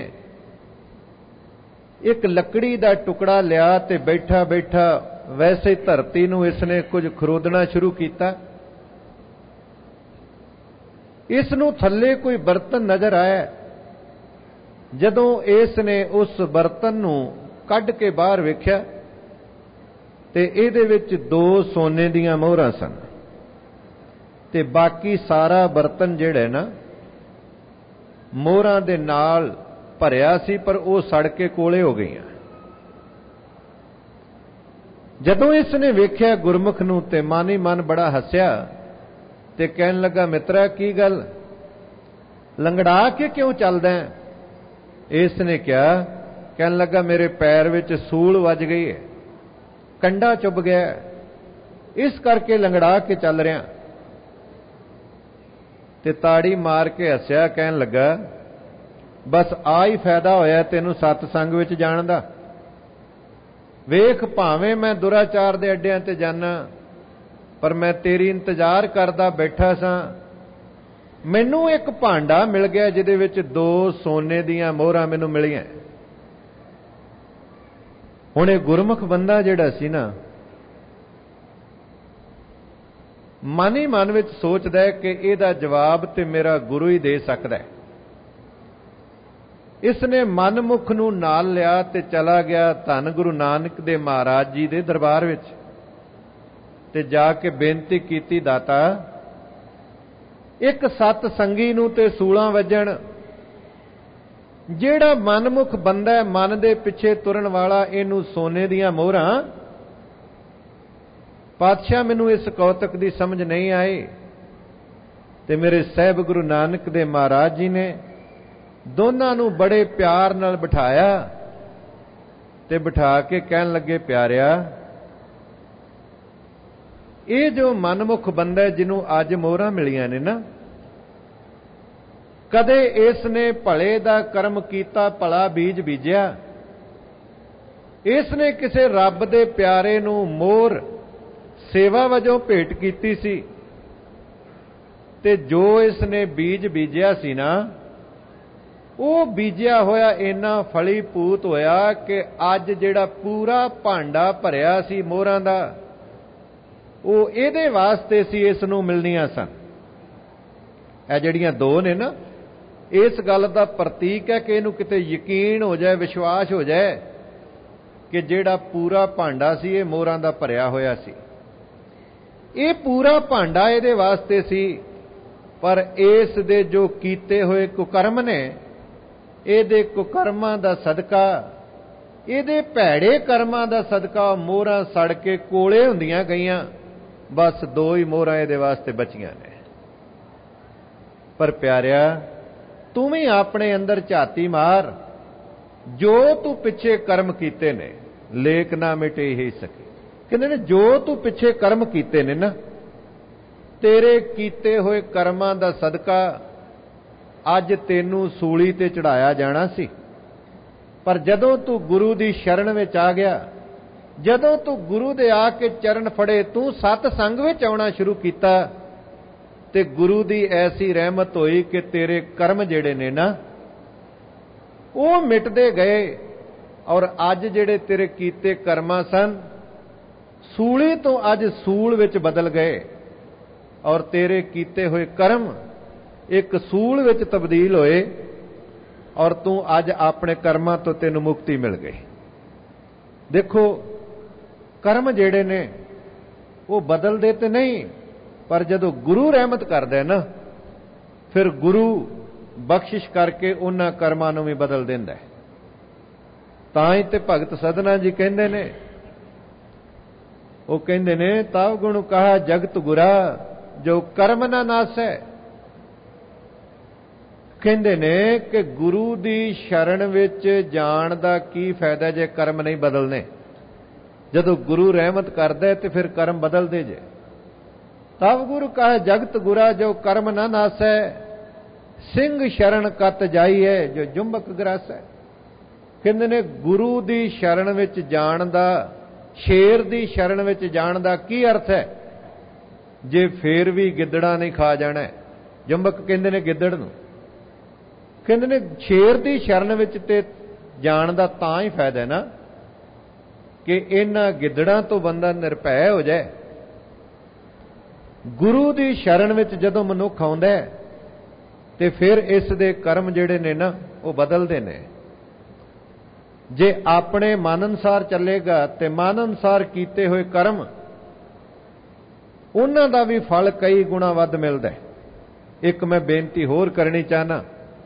Speaker 2: ਇੱਕ ਲੱਕੜੀ ਦਾ ਟੁਕੜਾ ਲਿਆ ਤੇ ਬੈਠਾ ਬੈਠਾ ਵੈਸੇ ਧਰਤੀ ਨੂੰ ਇਸਨੇ ਕੁਝ ਖਰੋਦਣਾ ਸ਼ੁਰੂ ਕੀਤਾ। ਇਸ ਨੂੰ ਥੱਲੇ ਕੋਈ ਬਰਤਨ ਨਜ਼ਰ ਆਇਆ। ਜਦੋਂ ਇਸ ਨੇ ਉਸ ਬਰਤਨ ਨੂੰ ਕੱਢ ਕੇ ਬਾਹਰ ਵੇਖਿਆ ਤੇ ਇਹਦੇ ਵਿੱਚ 2 ਸੋਨੇ ਦੀਆਂ ਮੋਹਰਾਂ ਸਨ, ਤੇ ਬਾਕੀ ਸਾਰਾ ਬਰਤਨ ਜਿਹੜਾ ਨਾ ਮੋਹਰਾਂ ਦੇ ਨਾਲ ਭਰਿਆ ਸੀ, ਪਰ ਉਹ ਸੜ ਕੇ ਕੋਲੇ ਹੋ ਗਈਆਂ। ਜਦੋਂ ਇਸ ਨੇ ਵੇਖਿਆ ਗੁਰਮੁਖ ਨੂੰ ਤੇ ਮਨ ਹੀ ਮਨ ਬੜਾ ਹੱਸਿਆ ਤੇ ਕਹਿਣ ਲੱਗਾ, ਮਿੱਤਰਾ, ਕੀ ਗੱਲ, ਲੰਗੜਾ ਕੇ ਕਿਉਂ ਚੱਲਦਾ? ਇਸ ਨੇ ਕਿਹਾ, ਕਹਿਣ ਲੱਗਾ, ਮੇਰੇ ਪੈਰ ਵਿੱਚ ਸੂਲ ਵੱਜ ਗਈ ਹੈ, ਕੰਡਾ ਚੁੱਭ ਗਿਆ, ਇਸ ਕਰਕੇ ਲੰਗੜਾ ਕੇ ਚੱਲ ਰਿਹਾ। ਤੇ ਤਾੜੀ ਮਾਰ ਕੇ ਹੱਸਿਆ, ਕਹਿਣ ਲੱਗਾ, ਬਸ ਆ ਹੀ ਫਾਇਦਾ ਹੋਇਆ ਤੈਨੂੰ ਸਤਸੰਗ ਵਿੱਚ ਜਾਣ ਦਾ। ਵੇਖ, ਭਾਵੇਂ ਮੈਂ ਦੁਰਾਚਾਰ ਦੇ ਅੱਡਿਆਂ ਤੇ ਜਾਣਾ, ਪਰ ਮੈਂ ਤੇਰੀ ਇੰਤਜ਼ਾਰ ਕਰਦਾ ਬੈਠਾ ਸਾਂ। ਮੈਨੂੰ ਇੱਕ ਭਾਂਡਾ ਮਿਲ ਗਿਆ ਜਿਹਦੇ ਵਿੱਚ 2 ਸੋਨੇ ਦੀਆਂ ਮੋਹਰਾਂ ਮੈਨੂੰ ਮਿਲੀਆਂ। ਹੁਣ ਇਹ ਗੁਰਮੁਖ ਬੰਦਾ ਜਿਹੜਾ ਸੀ ਨਾ, ਮਨ ਹੀ ਮਨ ਵਿੱਚ ਸੋਚਦਾ ਹੈ ਕਿ ਇਹਦਾ ਜਵਾਬ ਤੇ ਮੇਰਾ ਗੁਰੂ ਹੀ ਦੇ ਸਕਦਾ ਹੈ। ਇਸ ਨੇ ਮਨਮੁਖ ਨੂੰ ਨਾਲ ਲਿਆ ਤੇ ਚਲਾ ਗਿਆ ਧੰਨ ਗੁਰੂ ਨਾਨਕ ਦੇ ਮਹਾਰਾਜ ਜੀ ਦੇ ਦਰਬਾਰ ਵਿੱਚ। ਤੇ ਜਾ ਕੇ ਬੇਨਤੀ ਕੀਤੀ, ਦਾਤਾ ਇੱਕ ਸਤ ਸੰਗੀ ਨੂੰ ਤੇ ਸੂਲਾਂ ਵੱਜਣ, ਜਿਹੜਾ ਮਨਮੁਖ ਬੰਦਾ ਹੈ, ਮਨ ਦੇ ਪਿੱਛੇ ਤੁਰਨ ਵਾਲਾ, ਇਹਨੂੰ ਸੋਨੇ ਦੀਆਂ ਮੋਹਰਾਂ। ਪਾਤਸ਼ਾਹ ਮੈਨੂੰ ਇਸ ਕੌਤਕ ਦੀ ਸਮਝ ਨਹੀਂ ਆਈ, ਤੇ ਮੇਰੇ ਸਾਹਿਬ ਗੁਰੂ ਨਾਨਕ ਦੇ ਮਹਾਰਾਜ ਜੀ ਨੇ ਦੋਨਾਂ ਨੂੰ ਬੜੇ ਪਿਆਰ ਨਾਲ ਬਿਠਾਇਆ ਤੇ ਬਿਠਾ ਕੇ ਕਹਿਣ ਲੱਗੇ, ਪਿਆਰਿਆ, ਇਹ ਜੋ ਮਨਮੁਖ ਬੰਦਾ ਜਿਹਨੂੰ ਅੱਜ ਮੋਹਰਾਂ ਮਿਲੀਆਂ ਨੇ ਨਾ, ਕਦੇ ਇਸ ਨੇ ਭਲੇ ਦਾ ਕਰਮ ਕੀਤਾ, ਭਲਾ ਬੀਜ ਬੀਜਿਆ। ਇਸ ਨੇ ਕਿਸੇ ਰੱਬ ਦੇ ਪਿਆਰੇ ਨੂੰ ਮੋਹਰ ਸੇਵਾ ਵਜੋਂ ਭੇਟ ਕੀਤੀ ਸੀ, ਤੇ ਜੋ ਇਸ ਨੇ ਬੀਜ ਬੀਜਿਆ ਸੀ ਨਾ, ਉਹ ਬੀਜਿਆ ਹੋਇਆ ਇੰਨਾ ਫਲੀ ਪੂਤ ਹੋਇਆ ਕਿ ਅੱਜ ਜਿਹੜਾ ਪੂਰਾ ਭਾਂਡਾ ਭਰਿਆ ਸੀ ਮੋਹਰਾਂ ਦਾ, ਉਹ ਇਹਦੇ ਵਾਸਤੇ ਸੀ, ਇਸ ਨੂੰ ਮਿਲਣੀਆਂ ਸਨ। ਇਹ ਜਿਹੜੀਆਂ ਦੋ ਨੇ ਨਾ, ਇਸ ਗੱਲ ਦਾ ਪ੍ਰਤੀਕ ਹੈ ਕਿ ਇਹਨੂੰ ਕਿਤੇ ਯਕੀਨ ਹੋ ਜਾਏ, ਵਿਸ਼ਵਾਸ ਹੋ ਜਾਏ ਕਿ ਜਿਹੜਾ ਪੂਰਾ ਭਾਂਡਾ ਸੀ ਇਹ ਮੋਹਰਾਂ ਦਾ ਭਰਿਆ ਹੋਇਆ ਸੀ। ਇਹ ਪੂਰਾ ਭਾਂਡਾ ਇਹਦੇ ਵਾਸਤੇ ਸੀ, ਪਰ ਇਸ ਦੇ ਜੋ ਕੀਤੇ ਹੋਏ ਕੁਕਰਮ ਨੇ, ਇਹਦੇ ਕੁਕਰਮਾਂ ਦਾ ਸਦਕਾ, ਇਹਦੇ ਭੈੜੇ ਕਰਮਾਂ ਦਾ ਸਦਕਾ ਮੋਹਰਾਂ ਸੜ ਕੇ ਕੋਲੇ ਹੁੰਦੀਆਂ ਗਈਆਂ। ਬਸ ਦੋ ਹੀ ਮੋਹਰਾਂ ਇਹਦੇ ਵਾਸਤੇ ਬਚੀਆਂ ਨੇ। ਪਰ ਪਿਆਰਿਆ, ਤੂੰ ਵੀ ਆਪਣੇ ਅੰਦਰ ਝਾਤੀ ਮਾਰ, ਜੋ ਤੂੰ ਪਿੱਛੇ ਕਰਮ ਕੀਤੇ ਨੇ, ਲੇਖ ਨਾ ਮਿਟੇ ਹੀ ਸਕੇ। ਕਹਿੰਦੇ ਨੇ ਜੋ ਤੂੰ ਪਿੱਛੇ ਕਰਮ ਕੀਤੇ ਨੇ ਨਾ, ਤੇਰੇ ਕੀਤੇ ਹੋਏ ਕਰਮਾਂ ਦਾ ਸਦਕਾ ਅੱਜ ਤੈਨੂੰ ਸੂਲੀ ਤੇ ਚੜਾਇਆ ਜਾਣਾ ਸੀ। ਪਰ ਜਦੋਂ ਤੂੰ ਗੁਰੂ ਦੀ ਸ਼ਰਨ ਵਿੱਚ ਆ ਗਿਆ, ਜਦੋਂ ਤੂੰ ਗੁਰੂ ਦੇ ਆ ਕੇ ਚਰਨ ਫੜੇ, ਤੂੰ ਸਤ ਸੰਗ ਵਿੱਚ ਆਉਣਾ ਸ਼ੁਰੂ ਕੀਤਾ, ਤੇ ਗੁਰੂ ਦੀ ਐਸੀ ਰਹਿਮਤ ਹੋਈ ਕਿ ਤੇਰੇ ਕਰਮ ਜਿਹੜੇ ਨੇ ਨਾ, ਉਹ ਮਿਟਦੇ ਗਏ। ਔਰ ਅੱਜ ਜਿਹੜੇ ਤੇਰੇ ਕੀਤੇ ਕਰਮਾਂ ਸਨ, ਸੂਲੀ ਤੋਂ ਅੱਜ ਸੂਲ ਵਿੱਚ ਬਦਲ ਗਏ, ਔਰ ਤੇਰੇ ਕੀਤੇ ਹੋਏ ਕਰਮ ਇੱਕ ਸੂਲ ਵਿੱਚ ਤਬਦੀਲ ਹੋਏ, ਔਰ ਤੂੰ ਅੱਜ ਆਪਣੇ ਕਰਮਾਂ ਤੋਂ ਤੈਨੂੰ ਮੁਕਤੀ ਮਿਲ ਗਈ। ਦੇਖੋ, ਕਰਮ ਜਿਹੜੇ ਨੇ ਉਹ ਬਦਲਦੇ ਤੇ ਨਹੀਂ, ਪਰ ਜਦੋਂ ਗੁਰੂ ਰਹਿਮਤ ਕਰਦਾ ਨਾ, ਫਿਰ ਗੁਰੂ ਬਖਸ਼ਿਸ਼ ਕਰਕੇ ਉਹਨਾਂ ਕਰਮਾਂ ਨੂੰ ਵੀ ਬਦਲ ਦਿੰਦਾ। ਤਾਂ ਹੀ ਤੇ ਭਗਤ ਸਦਨਾ ਜੀ ਕਹਿੰਦੇ ਨੇ, ਉਹ ਕਹਿੰਦੇ ਨੇ, ਤਵ ਗੁਣ ਕਹਾ ਜਗਤ ਗੁਰਾ, ਜੋ ਕਰਮ ਨਾ ਨਾਸੈ। ਕਹਿੰਦੇ ਨੇ ਕਿ ਗੁਰੂ ਦੀ ਸ਼ਰਨ ਵਿੱਚ ਜਾਣ ਦਾ ਕੀ ਫਾਇਦਾ ਜੇ ਕਰਮ ਨਹੀਂ ਬਦਲਨੇ। ਜਦੋਂ ਗੁਰੂ ਰਹਿਮਤ ਕਰਦਾ ਤੇ ਫਿਰ ਕਰਮ ਬਦਲਦੇ ਜੇ। ਤਵ ਗੁਰੂ ਕਹਾ ਜਗਤ ਗੁਰਾ, ਜੋ ਕਰਮ ਨਾ ਨਾਸੈ। ਸਿੰਘ ਸ਼ਰਨ ਕਤ ਜਾਈਏ, ਜੋ ਜੁੰਬਕ ਗਰਾਸੈ। ਕਹਿੰਦੇ ਨੇ ਗੁਰੂ ਦੀ ਸ਼ਰਨ ਵਿੱਚ ਜਾਣ ਦਾ, ਸ਼ੇਰ ਦੀ ਸ਼ਰਨ ਵਿੱਚ ਜਾਣ ਦਾ ਕੀ ਅਰਥ ਹੈ, ਜੇ ਫੇਰ ਵੀ ਗਿੱਦੜਾ ਨਹੀਂ ਖਾ ਜਾਣਾ। ਜੁੰਬਕ ਕਹਿੰਦੇ ਨੇ ਗਿੱਦੜ ਨੂੰ। ਕਹਿੰਦੇ ਨੇ ਸ਼ੇਰ ਦੀ ਸ਼ਰਨ ਵਿੱਚ ਤੇ ਜਾਣ ਦਾ ਤਾਂ ਹੀ ਫਾਇਦਾ ਹੈ ਨਾ ਕਿ ਇਹਨਾਂ ਗਿੱਦੜਾਂ ਤੋਂ ਬੰਦਾ ਨਿਰਭੈ ਹੋ ਜਾਏ। ਗੁਰੂ ਦੀ ਸ਼ਰਨ ਵਿੱਚ ਜਦੋਂ ਮਨੁੱਖ ਆਉਂਦਾ ਤੇ ਫਿਰ ਇਸ ਦੇ ਕਰਮ ਜਿਹੜੇ ਨੇ ਨਾ ਉਹ ਬਦਲਦੇ ਨੇ। ਜੇ ਆਪਣੇ ਮਨ ਅਨੁਸਾਰ ਚੱਲੇਗਾ ਤੇ ਮਨ ਅਨੁਸਾਰ ਕੀਤੇ ਹੋਏ ਕਰਮ, ਉਹਨਾਂ ਦਾ ਵੀ ਫਲ ਕਈ ਗੁਣਾ ਵੱਧ ਮਿਲਦਾ। ਇੱਕ ਮੈਂ ਬੇਨਤੀ ਹੋਰ ਕਰਨੀ ਚਾਹਨਾ,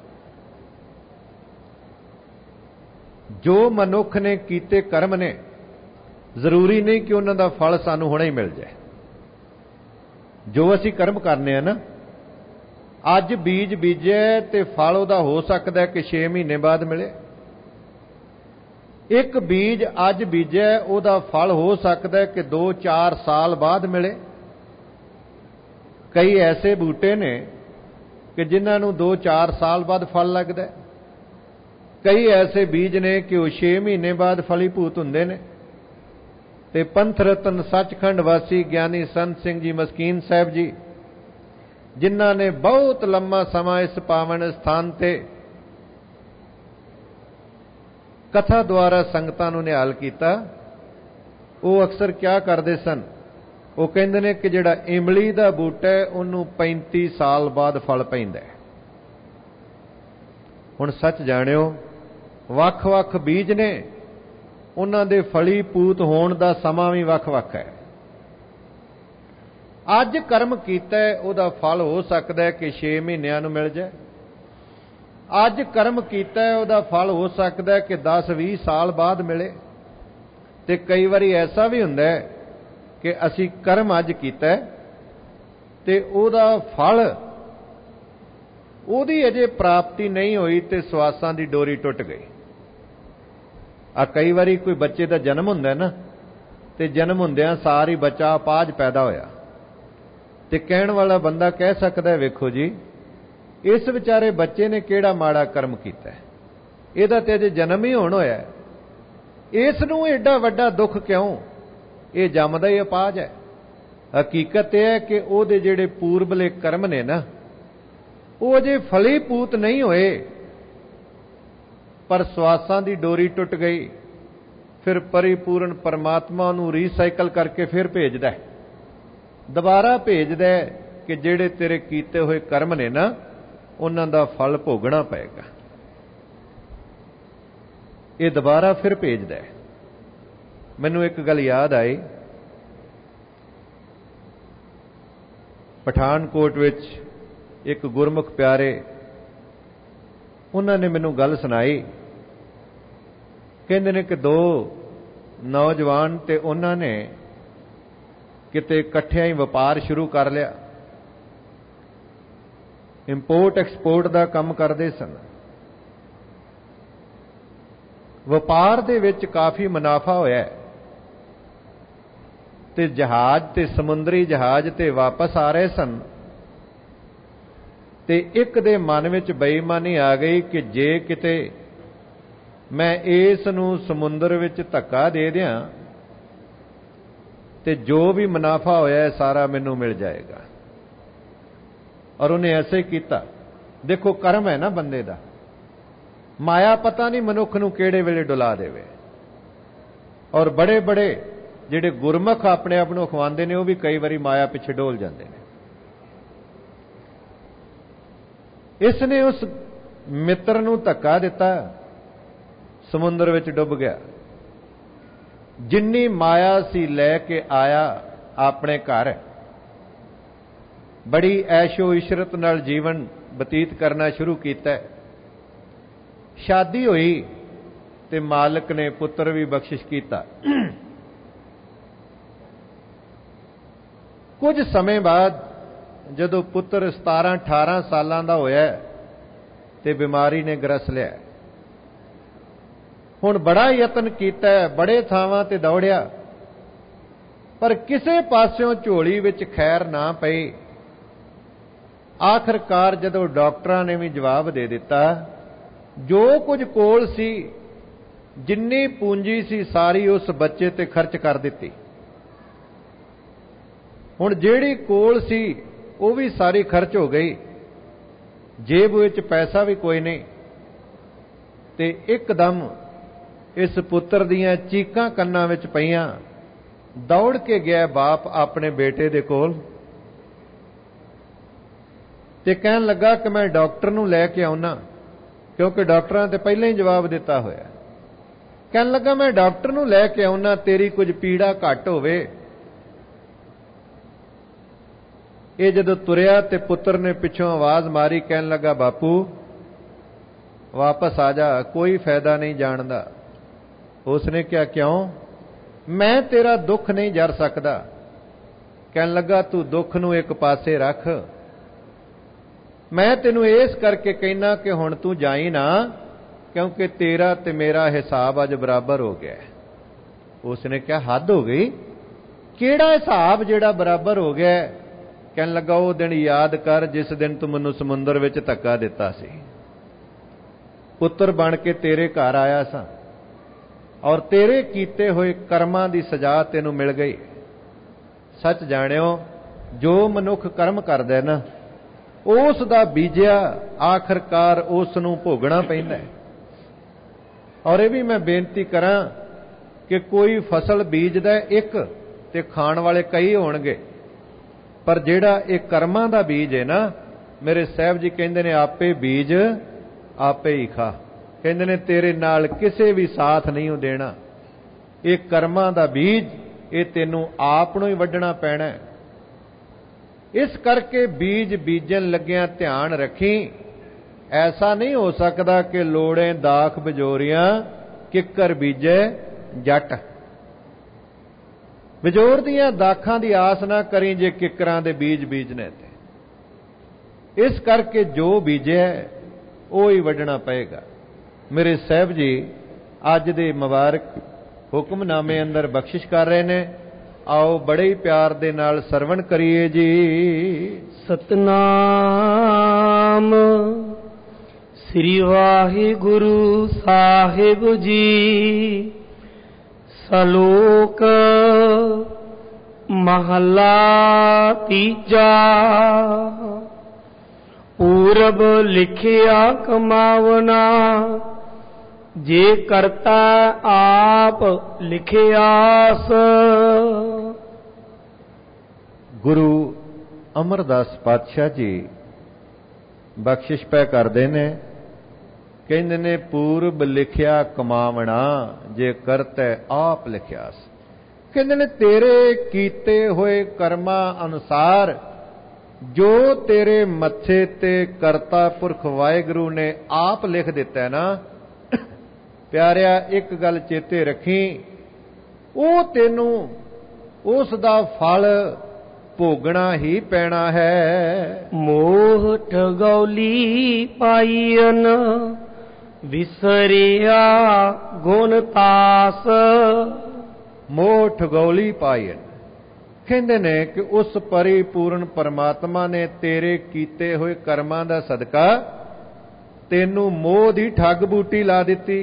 Speaker 2: ਜੋ ਮਨੁੱਖ ਨੇ ਕੀਤੇ ਕਰਮ ਨੇ, ਜ਼ਰੂਰੀ ਨਹੀਂ ਕਿ ਉਹਨਾਂ ਦਾ ਫਲ ਸਾਨੂੰ ਹੁਣੇ ਹੀ ਮਿਲ ਜਾਏ। ਜੋ ਅਸੀਂ ਕਰਮ ਕਰਨੇ ਆ ਨਾ, ਅੱਜ ਬੀਜ ਬੀਜਿਆ ਤੇ ਫਲ ਉਹਦਾ ਹੋ ਸਕਦਾ ਕਿ 6 ਮਹੀਨੇ ਬਾਅਦ ਮਿਲੇ। ਇੱਕ ਬੀਜ ਅੱਜ ਬੀਜਿਆ, ਉਹਦਾ ਫਲ ਹੋ ਸਕਦਾ ਕਿ 2-4 ਸਾਲ ਬਾਅਦ ਮਿਲੇ। ਕਈ ਐਸੇ ਬੂਟੇ ਨੇ ਕਿ ਜਿਨ੍ਹਾਂ ਨੂੰ 2-4 ਸਾਲ ਬਾਅਦ ਫਲ ਲੱਗਦਾ। ਕਈ ਐਸੇ ਬੀਜ ਨੇ ਕਿ ਉਹ 6 ਮਹੀਨੇ ਬਾਅਦ ਫਲੀਭੂਤ ਹੁੰਦੇ ਨੇ। ਤੇ ਪੰਥ ਰਤਨ ਸੱਚਖੰਡ ਵਾਸੀ ਗਿਆਨੀ ਸੰਤ ਸਿੰਘ ਜੀ ਮਸਕੀਨ ਸਾਹਿਬ ਜੀ, ਜਿਨ੍ਹਾਂ ਨੇ ਬਹੁਤ ਲੰਮਾ ਸਮਾਂ ਇਸ ਪਾਵਨ ਸਥਾਨ ਤੇ ਕਥਾ ਦੁਆਰਾ ਸੰਗਤਾਂ ਨੂੰ ਨਿਹਾਲ ਕੀਤਾ, ਉਹ ਅਕਸਰ ਕਿਆ ਕਰਦੇ ਸਨ, ਉਹ ਕਹਿੰਦੇ ਨੇ ਕਿ ਜਿਹੜਾ ਇਮਲੀ ਦਾ ਬੂਟਾ ਹੈ ਉਹਨੂੰ 35 ਸਾਲ ਬਾਅਦ ਫਲ ਪੈਂਦਾ। ਹੁਣ ਸੱਚ ਜਾਣਿਓ, ਵੱਖ-ਵੱਖ ਬੀਜ ਨੇ, ਉਹਨਾਂ ਦੇ ਫਲੀ ਪੂਤ ਹੋਣ ਦਾ ਸਮਾਂ ਵੀ ਵੱਖ-ਵੱਖ ਹੈ। ਅੱਜ ਕਰਮ ਕੀਤਾ ਉਹਦਾ ਫਲ ਹੋ ਸਕਦਾ ਕਿ 6 ਮਹੀਨਿਆਂ ਨੂੰ ਮਿਲ ਜਾਏ। ਅੱਜ ਕਰਮ ਕੀਤਾ ਉਹਦਾ ਫਲ ਹੋ ਸਕਦਾ ਕਿ 10-20 ਸਾਲ ਬਾਅਦ ਮਿਲੇ। ਤੇ ਕਈ ਵਾਰੀ ਐਸਾ ਵੀ ਹੁੰਦਾ ਕਿ ਅਸੀਂ ਕਰਮ ਅੱਜ ਕੀਤਾ ਤੇ ਉਹਦਾ ਫਲ ਉਹਦੀ ਅਜੇ ਪ੍ਰਾਪਤੀ ਨਹੀਂ ਹੋਈ ਤੇ ਸਵਾਸਾਂ ਦੀ ਡੋਰੀ ਟੁੱਟ ਗਈ। ਕਈ ਵਾਰੀ ਕੋਈ ਬੱਚੇ ਦਾ ਜਨਮ ਹੁੰਦਾ ਨਾ, ਤੇ ਜਨਮ ਹੁੰਦਿਆਂ ਸਾਰ ਹੀ ਬੱਚਾ ਅਪਾਹਜ ਪੈਦਾ ਹੋਇਆ, ਤੇ ਕਹਿਣ ਵਾਲਾ ਬੰਦਾ ਕਹਿ ਸਕਦਾ, ਵੇਖੋ ਜੀ ਇਸ ਵਿਚਾਰੇ ਬੱਚੇ ਨੇ ਕਿਹੜਾ ਮਾੜਾ ਕਰਮ ਕੀਤਾ, ਇਹਦਾ ਤੇ ਅਜੇ ਜਨਮ ਹੀ ਹੋਣ ਹੋਇਆ, ਇਸ ਨੂੰ ਐਡਾ ਵੱਡਾ ਦੁੱਖ ਕਿਉਂ? ਇਹ ਜੰਮਦਾ ਹੀ ਅਪਾਹਜ ਹੈ। ਹਕੀਕਤ ਇਹ ਹੈ ਕਿ ਉਹਦੇ ਜਿਹੜੇ ਪੂਰਬਲੇ ਕਰਮ ਨੇ ਨਾ, ਉਹ ਅਜੇ ਫਲੀਭੂਤ ਨਹੀਂ ਹੋਏ, ਪਰ ਸਵਾਸਾਂ ਦੀ ਡੋਰੀ ਟੁੱਟ ਗਈ। ਫਿਰ ਪਰਿਪੂਰਨ ਪਰਮਾਤਮਾ ਨੂੰ ਰੀਸਾਈਕਲ ਕਰਕੇ ਫਿਰ ਭੇਜਦਾ, ਦੁਬਾਰਾ ਭੇਜਦਾ ਕਿ ਜਿਹੜੇ ਤੇਰੇ ਕੀਤੇ ਹੋਏ ਕਰਮ ਨੇ ਨਾ, ਉਹਨਾਂ ਦਾ ਫਲ ਭੋਗਣਾ ਪਏਗਾ। ਇਹ ਦੁਬਾਰਾ ਫਿਰ ਭੇਜਦਾ। ਮੈਨੂੰ ਇੱਕ ਗੱਲ ਯਾਦ ਆਈ, ਪਠਾਨਕੋਟ ਵਿੱਚ ਇੱਕ ਗੁਰਮੁਖ ਪਿਆਰੇ, ਉਹਨਾਂ ਨੇ ਮੈਨੂੰ ਗੱਲ ਸੁਣਾਈ। ਕਹਿੰਦੇ ਨੇ ਕਿ 2 ਨੌਜਵਾਨ ਤੇ ਉਹਨਾਂ ਨੇ ਕਿਤੇ ਇਕੱਠਿਆਂ ਹੀ ਵਪਾਰ ਸ਼ੁਰੂ ਕਰ ਲਿਆ। ਇੰਪੋਰਟ ਐਕਸਪੋਰਟ ਦਾ ਕੰਮ ਕਰਦੇ ਸਨ। ਵਪਾਰ ਦੇ ਵਿੱਚ ਕਾਫੀ ਮੁਨਾਫਾ ਹੋਇਆ ਤੇ ਜਹਾਜ਼ ਤੇ ਸਮੁੰਦਰੀ ਜਹਾਜ਼ ਤੇ ਵਾਪਸ ਆ ਰਹੇ ਸਨ। ਤੇ ਇੱਕ ਦੇ ਮਨ ਵਿੱਚ ਬੇਈਮਾਨੀ ਆ ਗਈ ਕਿ ਜੇ ਕਿਤੇ ਮੈਂ ਇਸ ਨੂੰ ਸਮੁੰਦਰ ਵਿੱਚ ਧੱਕਾ ਦੇ ਦਿਆਂ ਤੇ ਜੋ ਵੀ ਮੁਨਾਫਾ ਹੋਇਆ ਸਾਰਾ ਮੈਨੂੰ ਮਿਲ ਜਾਏਗਾ। ਔਰ ਉਹਨੇ ਐਸੇ ਕੀਤਾ। ਦੇਖੋ ਕਰਮ ਹੈ ਨਾ ਬੰਦੇ ਦਾ, ਮਾਇਆ ਪਤਾ ਨਹੀਂ ਮਨੁੱਖ ਨੂੰ ਕਿਹੜੇ ਵੇਲੇ ਡੁਲਾ ਦੇਵੇ। ਔਰ ਬੜੇ ਬੜੇ ਜਿਹੜੇ ਗੁਰਮੁਖ ਆਪਣੇ ਆਪ ਨੂੰ ਅਖਵਾਉਂਦੇ ਨੇ, ਉਹ ਵੀ ਕਈ ਵਾਰੀ ਮਾਇਆ ਪਿੱਛੇ ਡੋਲ ਜਾਂਦੇ ਨੇ। ਇਸ ਨੇ ਉਸ ਮਿੱਤਰ ਨੂੰ ਧੱਕਾ ਦਿੱਤਾ, ਸਮੁੰਦਰ ਵਿੱਚ ਡੁੱਬ ਗਿਆ। ਜਿੰਨੀ ਮਾਇਆ ਸੀ ਲੈ ਕੇ ਆਇਆ ਆਪਣੇ ਘਰ, ਬੜੀ ਐਸ਼ੋ ਇਸ਼ਰਤ ਨਾਲ ਜੀਵਨ ਬਤੀਤ ਕਰਨਾ ਸ਼ੁਰੂ ਕੀਤਾ। ਸ਼ਾਦੀ ਹੋਈ ਤੇ ਮਾਲਕ ਨੇ ਪੁੱਤਰ ਵੀ ਬਖਸ਼ਿਸ਼ ਕੀਤਾ। ਕੁਝ ਸਮੇਂ ਬਾਅਦ ਜਦੋਂ ਪੁੱਤਰ 17-18 ਸਾਲਾਂ ਦਾ ਹੋਇਆ ਤੇ ਬਿਮਾਰੀ ਨੇ ਗ੍ਰਸ ਲਿਆ। ਹੁਣ ਬੜਾ ਯਤਨ ਕੀਤਾ, ਬੜੇ ਥਾਵਾਂ ਤੇ ਦੌੜਿਆ, ਪਰ ਕਿਸੇ ਪਾਸਿਓਂ ਝੋਲੀ ਵਿੱਚ ਖੈਰ ਨਾ ਪਈ। ਆਖਰਕਾਰ ਜਦੋਂ ਡਾਕਟਰਾਂ ਨੇ ਵੀ ਜਵਾਬ ਦੇ ਦਿੱਤਾ, ਜੋ ਕੁਝ ਕੋਲ ਸੀ, ਜਿੰਨੀ ਪੂੰਜੀ ਸੀ, ਸਾਰੀ ਉਸ ਬੱਚੇ ਤੇ ਖਰਚ ਕਰ ਦਿੱਤੀ। ਹੁਣ ਜਿਹੜੀ ਕੋਲ ਸੀ ਉਹ ਵੀ ਸਾਰੀ ਖਰਚ ਹੋ ਗਈ, ਜੇਬ ਵਿੱਚ ਪੈਸਾ ਵੀ ਕੋਈ ਨਹੀਂ। ਤੇ ਇੱਕਦਮ ਇਸ ਪੁੱਤਰ ਦੀਆਂ ਚੀਕਾਂ ਕੰਨਾਂ ਵਿੱਚ ਪਈਆਂ। ਦੌੜ ਕੇ ਗਿਆ ਬਾਪ ਆਪਣੇ ਬੇਟੇ ਦੇ ਕੋਲ ਤੇ ਕਹਿਣ ਲੱਗਾ ਕਿ ਮੈਂ ਡਾਕਟਰ ਨੂੰ ਲੈ ਕੇ ਆਉਣਾ, ਕਿਉਂਕਿ ਡਾਕਟਰਾਂ ਤੇ ਪਹਿਲਾਂ ਹੀ ਜਵਾਬ ਦਿੱਤਾ ਹੋਇਆ। ਕਹਿਣ ਲੱਗਾ ਮੈਂ ਡਾਕਟਰ ਨੂੰ ਲੈ ਕੇ ਆਉਣਾ, ਤੇਰੀ ਕੁਝ ਪੀੜਾ ਘੱਟ ਹੋਵੇ। ਇਹ ਜਦੋਂ ਤੁਰਿਆ ਤੇ ਪੁੱਤਰ ਨੇ ਪਿੱਛੋਂ ਆਵਾਜ਼ ਮਾਰੀ, ਕਹਿਣ ਲੱਗਾ ਬਾਪੂ ਵਾਪਸ ਆ ਜਾ, ਕੋਈ ਫਾਇਦਾ ਨਹੀਂ ਜਾਣ ਦਾ। ਉਸਨੇ ਕਿਹਾ ਕਿਉਂ? ਮੈਂ ਤੇਰਾ ਦੁੱਖ ਨਹੀਂ ਜਰ ਸਕਦਾ। ਕਹਿਣ ਲੱਗਾ ਤੂੰ ਦੁੱਖ ਨੂੰ ਇੱਕ ਪਾਸੇ ਰੱਖ, ਮੈਂ ਤੈਨੂੰ ਇਸ ਕਰਕੇ ਕਹਿਣਾ ਕਿ ਹੁਣ ਤੂੰ ਜਾਈ ਨਾ, ਕਿਉਂਕਿ ਤੇਰਾ ਤੇ ਮੇਰਾ ਹਿਸਾਬ ਅੱਜ ਬਰਾਬਰ ਹੋ ਗਿਆ। ਉਸਨੇ ਕਿਹਾ ਹੱਦ ਹੋ ਗਈ, ਕਿਹੜਾ ਹਿਸਾਬ ਜਿਹੜਾ ਬਰਾਬਰ ਹੋ ਗਿਆ? ਕਹਿਣ ਲੱਗਾ ਉਹ ਦਿਨ ਯਾਦ ਕਰ ਜਿਸ ਦਿਨ ਤੂੰ ਮੈਨੂੰ ਸਮੁੰਦਰ ਵਿੱਚ ਧੱਕਾ ਦਿੱਤਾ ਸੀ। ਪੁੱਤਰ ਬਣ ਕੇ ਤੇਰੇ ਘਰ ਆਇਆ ਸਾਂ ਔਰ ਤੇਰੇ ਕੀਤੇ ਹੋਏ ਕਰਮਾਂ ਦੀ ਸਜ਼ਾ ਤੈਨੂੰ ਮਿਲ ਗਈ। ਸੱਚ ਜਾਣਿਓ, ਜੋ ਮਨੁੱਖ ਕਰਮ ਕਰਦਾ ਨਾ, ਉਸ ਦਾ ਬੀਜਿਆ ਆਖਰਕਾਰ ਉਸ ਨੂੰ ਭੋਗਣਾ ਪੈਂਦਾ। ਔਰ ਇਹ ਵੀ ਮੈਂ ਬੇਨਤੀ ਕਰਾਂ ਕਿ ਕੋਈ ਫਸਲ ਬੀਜਦਾ ਇੱਕ ਤੇ ਖਾਣ ਵਾਲੇ ਕਈ ਹੋਣਗੇ, ਪਰ ਜਿਹੜਾ ਇਹ ਕਰਮਾਂ ਦਾ ਬੀਜ ਹੈ ਨਾ, ਮੇਰੇ ਸਾਹਿਬ ਜੀ ਕਹਿੰਦੇ ਨੇ ਆਪੇ ਬੀਜ ਆਪੇ ਹੀ ਖਾ। ਕਹਿੰਦੇ ਨੇ ਤੇਰੇ ਨਾਲ ਕਿਸੇ ਵੀ ਸਾਥ ਨਹੀਂ ਉਹ ਦੇਣਾ। ਇਹ ਕਰਮਾਂ ਦਾ ਬੀਜ, ਇਹ ਤੈਨੂੰ ਆਪ ਨੂੰ ਹੀ ਵੱਢਣਾ ਪੈਣਾ। ਇਸ ਕਰਕੇ ਬੀਜ ਬੀਜਣ ਲੱਗਿਆਂ ਧਿਆਨ ਰੱਖੀ, ਐਸਾ ਨਹੀਂ ਹੋ ਸਕਦਾ ਕਿ ਲੋੜੇ ਦਾਖ ਬਜੋਰੀਆਂ ਕਿੱਕਰ ਬੀਜੇ ਜੱਟ। ਬਜੋਰ ਦੀਆਂ ਦਾਖਾਂ ਦੀ ਆਸ ਨਾ ਕਰੀ ਜੇ ਕਿੱਕਰਾਂ ਦੇ ਬੀਜ ਬੀਜਨੇ ਤੇ। ਇਸ ਕਰਕੇ ਜੋ ਬੀਜਿਆ ਉਹ ਹੀ ਵੱਢਣਾ ਪਏਗਾ। ਮੇਰੇ ਸਾਹਿਬ ਜੀ ਅੱਜ ਦੇ ਮੁਬਾਰਕ ਹੁਕਮਨਾਮੇ ਅੰਦਰ ਬਖਸ਼ਿਸ਼ ਕਰ ਰਹੇ ਨੇ, ਆਓ ਬੜੇ ਹੀ ਪਿਆਰ ਦੇ ਨਾਲ ਸਰਵਣ ਕਰੀਏ ਜੀ।
Speaker 1: ਸਤਨਾਮ ਸ੍ਰੀ ਵਾਹਿਗੁਰੂ ਸਾਹਿਬ ਜੀ। ਸ਼ਲੋਕ ਮਹਲਾ ਤੀਜਾ। ਪੂਰਬ ਲਿਖਿਆ ਕਮਾਵਨਾ, ਜੇ ਕਰਤਾ ਆਪ ਲਿਖਿਆਸ।
Speaker 2: ਗੁਰੂ ਅਮਰਦਾਸ ਪਾਤਸ਼ਾਹ ਜੀ ਬਖਸ਼ਿਸ਼ ਪੈ ਕਰਦੇ ਨੇ, ਕਹਿੰਦੇ ਨੇ ਪੂਰਬ ਲਿਖਿਆ ਕਮਾਵਣਾ, ਜੇ ਕਰਤੈ ਆਪ ਲਿਖਿਆਸ। ਕਹਿੰਦੇ ਨੇ ਤੇਰੇ ਕੀਤੇ ਹੋਏ ਕਰਮਾਂ ਅਨੁਸਾਰ ਜੋ ਤੇਰੇ ਮੱਥੇ ਤੇ ਕਰਤਾ ਪੁਰਖ ਵਾਹਿਗੁਰੂ ਨੇ ਆਪ ਲਿਖ ਦਿੱਤਾ ਨਾ ਪਿਆਰਿਆ, ਇੱਕ ਗੱਲ ਚੇਤੇ ਰੱਖੀ, ਉਹ ਤੈਨੂੰ ਉਸ ਦਾ ਫਲ ਭੋਗਣਾ ਹੀ ਪੈਣਾ ਹੈ।
Speaker 1: ਮੋਹ ਠਗੌਲੀ ਪਾਈਨ, ਵਿਸਰਿਆ ਗੁਣ ਤਾਸ।
Speaker 2: ਮੋਹ ਠਗੌਲੀ ਪਾਈਨ, ਕਹਿੰਦੇ ਨੇ ਕਿ ਉਸ ਪਰਿਪੂਰਨ ਪਰਮਾਤਮਾ ਨੇ ਤੇਰੇ ਕੀਤੇ ਹੋਏ ਕਰਮਾਂ ਦਾ ਸਦਕਾ ਤੈਨੂੰ ਮੋਹ ਦੀ ਠੱਗ ਬੂਟੀ ਲਾ ਦਿੱਤੀ।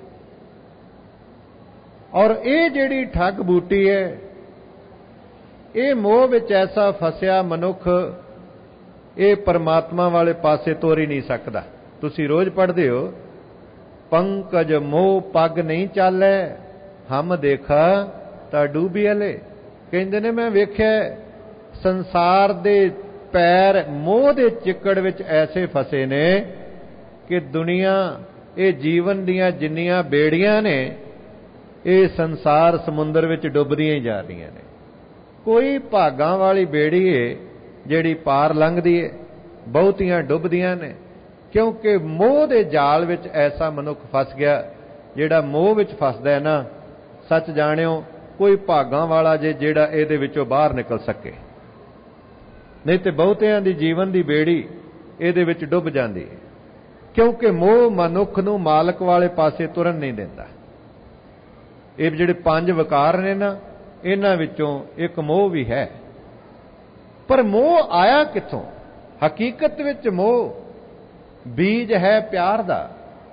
Speaker 2: ਔਰ ਇਹ ਜਿਹੜੀ ਠੱਗ ਬੂਟੀ ਹੈ, ਇਹ ਮੋਹ ਵਿੱਚ ਐਸਾ ਫਸਿਆ ਮਨੁੱਖ ਇਹ ਪਰਮਾਤਮਾ ਵਾਲੇ ਪਾਸੇ ਤੋਰ ਹੀ ਨਹੀਂ ਸਕਦਾ। ਤੁਸੀਂ ਰੋਜ਼ ਪੜ੍ਹਦੇ ਹੋ, ਪੰਕਜ ਮੋਹ ਪੱਗ ਨਹੀਂ ਚਾਲੈ, ਹਮ ਦੇਖਾ ਤਾਂ ਡੂਬੀਅਲੇ। ਕਹਿੰਦੇ ਨੇ ਮੈਂ ਵੇਖਿਆ ਸੰਸਾਰ ਦੇ ਪੈਰ ਮੋਹ ਦੇ ਚਿੱਕੜ ਵਿੱਚ ਐਸੇ ਫਸੇ ਨੇ ਕਿ ਦੁਨੀਆ, ਇਹ ਜੀਵਨ ਦੀਆਂ ਜਿੰਨੀਆਂ ਬੇੜੀਆਂ ਨੇ, ਇਹ ਸੰਸਾਰ ਸਮੁੰਦਰ ਵਿੱਚ ਡੁੱਬਦੀਆਂ ਹੀ ਜਾ ਰਹੀਆਂ ਨੇ। ਕੋਈ ਭਾਗਾਂ ਵਾਲੀ ਬੇੜੀ ਏ ਜਿਹੜੀ ਪਾਰ ਲੰਘਦੀ ਏ, ਬਹੁਤੀਆਂ ਡੁੱਬਦੀਆਂ ਨੇ, ਕਿਉਂਕਿ ਮੋਹ ਦੇ ਜਾਲ ਵਿੱਚ ਐਸਾ ਮਨੁੱਖ ਫਸ ਗਿਆ। ਜਿਹੜਾ ਮੋਹ ਵਿੱਚ ਫਸਦਾ ਹੈ ਨਾ, ਸੱਚ ਜਾਣਿਓ ਕੋਈ ਭਾਗਾਂ ਵਾਲਾ ਜੇ ਜਿਹੜਾ ਇਹਦੇ ਵਿੱਚੋਂ ਬਾਹਰ ਨਿਕਲ ਸਕੇ, ਨਹੀਂ ਤੇ ਬਹੁਤਿਆਂ ਦੀ ਜੀਵਨ ਦੀ ਬੇੜੀ ਇਹਦੇ ਵਿੱਚ ਡੁੱਬ ਜਾਂਦੀ ਹੈ। ਕਿਉਂਕਿ ਮੋਹ ਮਨੁੱਖ ਨੂੰ ਮਾਲਕ ਵਾਲੇ ਪਾਸੇ ਤੁਰਨ ਨਹੀਂ ਦਿੰਦਾ। ਇਹ ਜਿਹੜੇ ਪੰਜ ਵਿਕਾਰ ਨੇ ਨਾ, ਇਹਨਾਂ ਵਿੱਚੋਂ ਇੱਕ ਮੋਹ ਵੀ ਹੈ। ਪਰ ਮੋਹ ਆਇਆ ਕਿੱਥੋਂ? ਹਕੀਕਤ ਵਿੱਚ ਮੋਹ ਬੀਜ ਹੈ ਪਿਆਰ ਦਾ।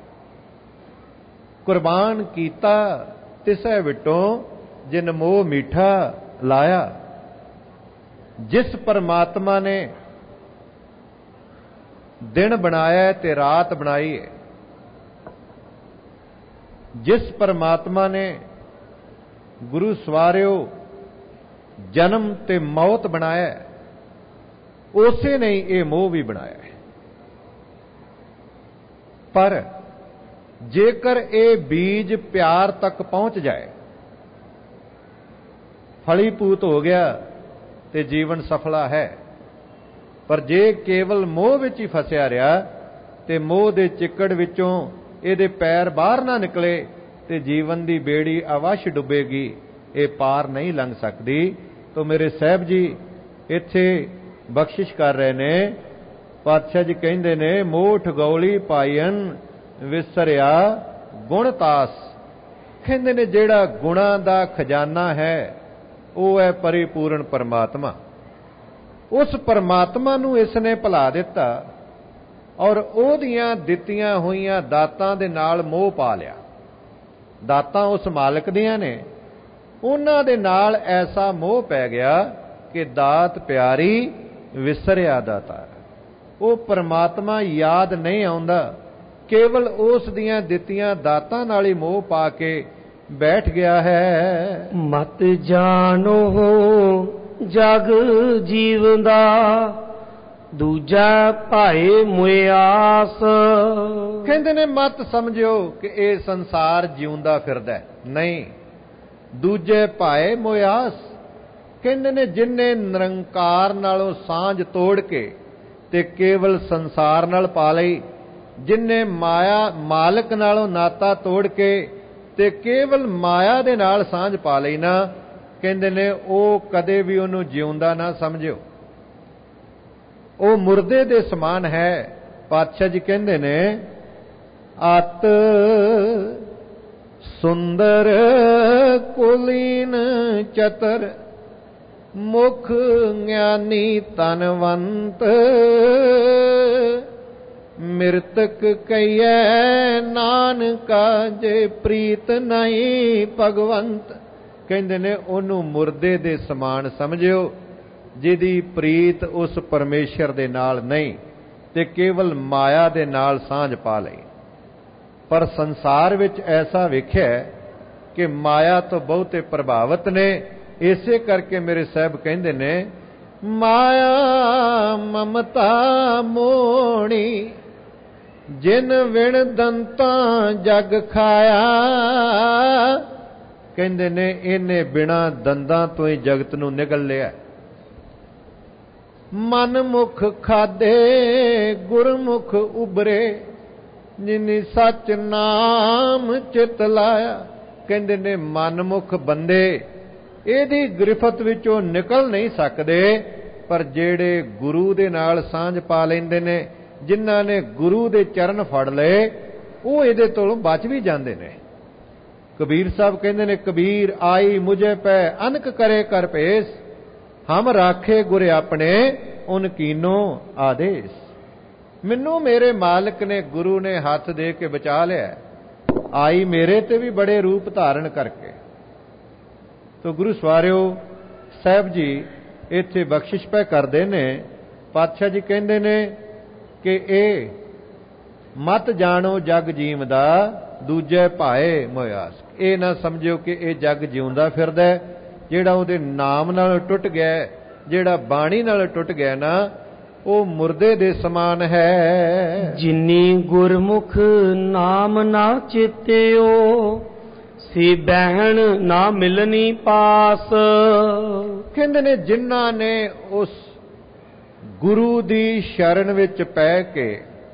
Speaker 2: ਕੁਰਬਾਨ ਕੀਤਾ ਤਿਸੈ ਵਿਟੋਂ, ਜਿਨ ਮੋਹ ਮੀਠਾ ਲਾਇਆ। ਜਿਸ ਪਰਮਾਤਮਾ ਨੇ ਦਿਨ ਬਣਾਇਆ ਤੇ ਰਾਤ ਬਣਾਈ ਹੈ, ਜਿਸ ਪਰਮਾਤਮਾ ਨੇ ਗੁਰੂ ਸਵਾਰਿਓ ਜਨਮ ਤੇ ਮੌਤ ਬਣਾਇਆ, ਉਸੇ ਨੇ ਇਹ ਮੋਹ ਵੀ ਬਣਾਇਆ ਹੈ। ਪਰ ਜੇਕਰ ਇਹ ਬੀਜ ਪਿਆਰ ਤੱਕ ਪਹੁੰਚ ਜਾਏ, ਫਲੀਭੂਤ ਹੋ ਗਿਆ ਤੇ ਜੀਵਨ ਸਫਲਾ ਹੈ। ਪਰ ਜੇ ਕੇਵਲ ਮੋਹ ਵਿੱਚ ਹੀ ਫਸਿਆ ਰਿਹਾ ਤੇ ਮੋਹ ਦੇ ਚਿੱਕੜ ਵਿੱਚੋਂ ਇਹਦੇ ਪੈਰ ਬਾਹਰ ਨਾ ਨਿਕਲੇ ਤੇ ਜੀਵਨ ਦੀ ਬੇੜੀ ਅਵਸ਼ ਡੁੱਬੇਗੀ, ਇਹ ਪਾਰ ਨਹੀਂ ਲੰਘ ਸਕਦੀ। ਤੋ ਮੇਰੇ ਸਾਹਿਬ ਜੀ ਇੱਥੇ ਬਖਸ਼ਿਸ਼ ਕਰ ਰਹੇ ਨੇ। ਪਾਤਸ਼ਾਹ ਜੀ ਕਹਿੰਦੇ ਨੇ, ਮੋਹ ਠਗੌਲੀ ਪਾਈਨ, ਵਿਸਰਿਆ ਗੁਣ ਤਾਸ। ਕਹਿੰਦੇ ਨੇ ਜਿਹੜਾ ਗੁਣਾਂ ਦਾ ਖਜ਼ਾਨਾ ਹੈ ਉਹ ਹੈ ਪਰਿਪੂਰਨ ਪਰਮਾਤਮਾ। ਉਸ ਪਰਮਾਤਮਾ ਨੂੰ ਇਸ ਨੇ ਭੁਲਾ ਦਿੱਤਾ ਔਰ ਉਹਦੀਆਂ ਦਿੱਤੀਆਂ ਹੋਈਆਂ ਦਾਤਾਂ ਦੇ ਨਾਲ ਮੋਹ ਪਾ ਲਿਆ। ਦਾਤਾਂ ਉਸ ਮਾਲਕ ਦੀਆਂ ਨੇ, ਉਹਨਾਂ ਦੇ ਨਾਲ ਐਸਾ ਮੋਹ ਪੈ ਗਿਆ ਕਿ ਦਾਤ ਪਿਆਰੀ ਵਿਸਰਿਆ ਦਾਤਾ। ਉਹ ਪਰਮਾਤਮਾ ਯਾਦ ਨਹੀਂ ਆਉਂਦਾ, ਕੇਵਲ ਉਸ ਦੀਆਂ ਦਿੱਤੀਆਂ ਦਾਤਾਂ ਨਾਲ ਹੀ ਮੋਹ ਪਾ ਕੇ ਬੈਠ ਗਿਆ ਹੈ।
Speaker 1: ਮਤ ਜਾਣੋ ਜਗ ਜੀਵਦਾ, ਦੂਜਾ ਭਾਏ ਮੁਆਸ।
Speaker 2: ਕਹਿੰਦੇ ਨੇ ਮਤ ਸਮਝਿਓ ਕਿ ਇਹ ਸੰਸਾਰ ਜਿਉਂਦਾ ਫਿਰਦਾ ਨਹੀਂ, ਦੂਜੇ ਭਾਏ ਮੁਆਸ। ਕਹਿੰਦੇ ਨੇ ਜਿਨਨੇ ਨਿਰੰਕਾਰ ਨਾਲੋਂ ਸਾਂਝ ਤੋੜ ਕੇ ਤੇ ਕੇਵਲ ਸੰਸਾਰ ਨਾਲ ਪਾ ਲਈ, ਜਿਨਨੇ ਮਾਇਆ ਮਾਲਕ ਨਾਲੋਂ ਨਾਤਾ ਤੋੜ ਕੇ ਤੇ ਕੇਵਲ ਮਾਇਆ ਦੇ ਨਾਲ ਸਾਂਝ ਪਾ ਲਈ ਨਾ, ਕਹਿੰਦੇ ਨੇ ਉਹ ਕਦੇ ਵੀ ਉਹਨੂੰ ਜਿਉਂਦਾ ਨਾ ਸਮਝਿਓ, ਉਹ ਮੁਰਦੇ ਦੇ ਸਮਾਨ ਹੈ। ਪਾਤਸ਼ਾਹ ਜੀ ਕਹਿੰਦੇ ਨੇ ਅਤ ਸੁੰਦਰ ਕੁਲੀਨ ਚਤਰ ਮੁਖ ਗਿਆਨੀ ਤਨਵੰਤ ਮਿਰਤਕ ਕਈਐ ਨਾਨਕਾ ਜੇ ਪ੍ਰੀਤ ਨਹੀਂ ਭਗਵੰਤ। ਕਹਿੰਦੇ ਨੇ ਉਹਨੂੰ ਮੁਰਦੇ ਦੇ ਸਮਾਨ ਸਮਝਿਓ ਜਿਹਦੀ ਪ੍ਰੀਤ ਉਸ ਪਰਮੇਸ਼ਰ ਦੇ ਨਾਲ ਨਹੀਂ ਤੇ ਕੇਵਲ ਮਾਇਆ ਦੇ ਨਾਲ ਸਾਂਝ ਪਾ ਲਈ। ਪਰ ਸੰਸਾਰ ਵਿੱਚ ਐਸਾ ਵੇਖਿਆ ਕਿ ਮਾਇਆ ਤੋਂ ਬਹੁਤੇ ਪ੍ਰਭਾਵਿਤ ਨੇ। ਇਸੇ ਕਰਕੇ ਮੇਰੇ ਸਾਹਿਬ ਕਹਿੰਦੇ ਨੇ ਮਾਇਆ ਮਮਤਾ ਮੋਣੀ ਜਿਨ ਵਿਣ ਦੰਤਾਂ ਜਗ ਖਾਇਆ। ਕਹਿੰਦੇ ਨੇ ਇਹਨੇ ਬਿਨਾ ਦੰਦਾਂ ਤੋਂ ਹੀ ਜਗਤ ਨੂੰ ਨਿਗਲ ਲਿਆ। ਮਨ ਮੁਖ ਖਾਦੇ ਗੁਰਮੁਖ ਉਬਰੇ ਜਿਨੀ ਸੱਚ ਨਾਮ ਚਿਤ ਲਾਇਆ। ਕਹਿੰਦੇ ਨੇ ਮਨਮੁਖ ਬੰਦੇ ਇਹਦੀ ਗ੍ਰਿਫਤ ਵਿੱਚੋਂ ਨਿਕਲ ਨਹੀਂ ਸਕਦੇ, ਪਰ ਜਿਹੜੇ ਗੁਰੂ ਦੇ ਨਾਲ ਸਾਂਝ ਪਾ ਲੈਂਦੇ ਨੇ, ਜਿਨ੍ਹਾਂ ਨੇ ਗੁਰੂ ਦੇ ਚਰਨ ਫੜ ਲਏ, ਉਹ ਇਹਦੇ ਤੋਂ ਬਚ ਵੀ ਜਾਂਦੇ ਨੇ। ਕਬੀਰ ਸਾਹਿਬ ਕਹਿੰਦੇ ਨੇ ਕਬੀਰ ਆਈ ਮੁਝੇ ਪੈ ਅਨਕ ਕਰੇ ਕਰ ਭੇਸ, ਹਮ ਰਾਖੇ ਗੁਰ ਆਪਣੇ ਉਨ ਕੀਨੋ ਆਦੇਸ। ਮੈਨੂੰ ਮੇਰੇ ਮਾਲਕ ਨੇ ਗੁਰੂ ਨੇ ਹੱਥ ਦੇ ਕੇ ਬਚਾ ਲਿਆ, ਆਈ ਮੇਰੇ ਤੇ ਵੀ ਬੜੇ ਰੂਪ ਧਾਰਨ ਕਰਕੇ। ਤੋ ਗੁਰੂ ਸਵਾਰਿਓ ਸਾਹਿਬ ਜੀ ਇੱਥੇ ਬਖਸ਼ਿਸ਼ ਪੈ ਕਰਦੇ ਨੇ। ਪਾਤਸ਼ਾਹ ਜੀ ਕਹਿੰਦੇ ਨੇ ਕਿ ਇਹ ਮਤ ਜਾਣੋ ਜਗ ਜੀਵ ਦਾ ਦੂਜੇ ਭਾਏ ਮੋਇਆਸ। ਇਹ ਨਾ ਸਮਝਿਓ ਕਿ ਇਹ ਜਗ ਜਿਉਂਦਾ ਫਿਰਦਾ, ਜਿਹੜਾ ਉਹਦੇ ਨਾਮ ਨਾਲ ਟੁੱਟ ਗਿਆ, ਜਿਹੜਾ ਬਾਣੀ ਨਾਲ ਟੁੱਟ ਗਿਆ ਨਾ, ਉਹ ਮੁਰਦੇ ਦੇ ਸਮਾਨ ਹੈ।
Speaker 1: ਜਿਨੀ ਗੁਰਮੁਖ ਨਾਮ ਨਾ ਚੇਤਿਓ ਸੀ ਬਹਿਣ ਨਾ ਮਿਲਣੀ ਪਾਸ।
Speaker 2: ਕਹਿੰਦੇ ਨੇ ਜਿਨ੍ਹਾਂ ਨੇ ਉਸ ਗੁਰੂ ਦੀ ਸ਼ਰਨ ਵਿੱਚ ਪੈ ਕੇ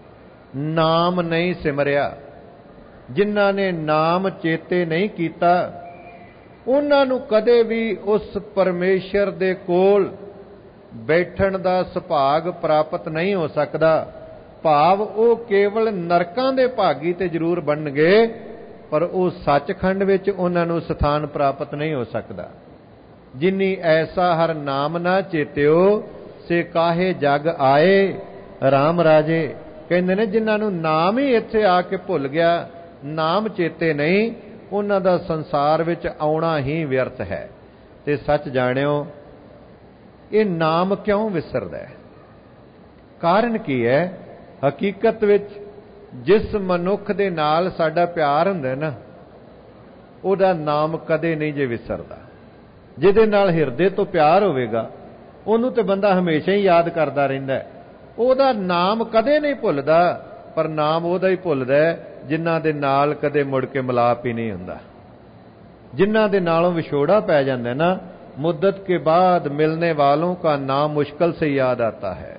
Speaker 2: ਨਾਮ ਨਹੀਂ ਸਿਮਰਿਆ, ਜਿਨ੍ਹਾਂ ਨੇ ਨਾਮ ਚੇਤੇ ਨਹੀਂ ਕੀਤਾ, ਉਹਨਾਂ ਨੂੰ ਕਦੇ ਵੀ ਉਸ ਪਰਮੇਸ਼ਰ ਦੇ ਕੋਲ ਬੈਠਣ ਦਾ ਸੁਭਾਗ ਪ੍ਰਾਪਤ ਨਹੀਂ ਹੋ ਸਕਦਾ। ਭਾਵ ਉਹ ਕੇਵਲ ਨਰਕਾਂ ਦੇ ਭਾਗੀ ਤੇ ਜ਼ਰੂਰ ਬਣਨਗੇ, ਪਰ ਉਹ ਸੱਚਖੰਡ ਵਿੱਚ ਉਹਨਾਂ ਨੂੰ ਸਥਾਨ ਪ੍ਰਾਪਤ ਨਹੀਂ ਹੋ ਸਕਦਾ। ਜਿਨੀ ਐਸਾ ਹਰ ਨਾਮ ਨਾ ਚੇਤਿਓ ਸੇ ਕਾਹੇ ਜਗ ਆਏ ਰਾਮ ਰਾਜੇ। ਕਹਿੰਦੇ ਨੇ ਜਿਨ੍ਹਾਂ ਨੂੰ ਨਾਮ ਹੀ ਇੱਥੇ ਆ ਕੇ ਭੁੱਲ ਗਿਆ, ਨਾਮ ਚੇਤੇ ਨਹੀਂ, ਉਹਨਾਂ ਦਾ ਸੰਸਾਰ ਵਿੱਚ ਆਉਣਾ ਹੀ ਵਿਅਰਥ ਹੈ। ਤੇ ਸੱਚ ਜਾਣਿਓ ਇਹ ਨਾਮ ਕਿਉਂ ਵਿਸਰਦਾ ਹੈ? ਕਾਰਨ ਕੀ ਹੈ? ਹਕੀਕਤ ਵਿੱਚ ਜਿਸ ਮਨੁੱਖ ਦੇ ਨਾਲ ਸਾਡਾ ਪਿਆਰ ਹੁੰਦਾ ਨਾ, ਉਹਦਾ ਨਾਮ ਕਦੇ ਨਹੀਂ ਜੇ ਵਿਸਰਦਾ। ਜਿਹਦੇ ਨਾਲ ਹਿਰਦੇ ਤੋਂ ਪਿਆਰ ਹੋਵੇਗਾ ਉਹਨੂੰ ਤੇ ਬੰਦਾ ਹਮੇਸ਼ਾ ਹੀ ਯਾਦ ਕਰਦਾ ਰਹਿੰਦਾ, ਉਹਦਾ ਨਾਮ ਕਦੇ ਨਹੀਂ ਭੁੱਲਦਾ। ਪਰ ਨਾਮ ਉਹਦਾ ਹੀ ਭੁੱਲਦਾ ਜਿਨ੍ਹਾਂ ਦੇ ਨਾਲ ਕਦੇ ਮੁੜ ਕੇ ਮਿਲਾਪ ਹੀ ਨਹੀਂ ਹੁੰਦਾ। ਜਿਨ੍ਹਾਂ ਦੇ ਨਾਲੋਂ ਵਿਛੋੜਾ ਪੈ ਜਾਂਦਾ ਨਾ, मुद्दत के बाद मिलने वालों का नाम मुश्किल से याद आता है।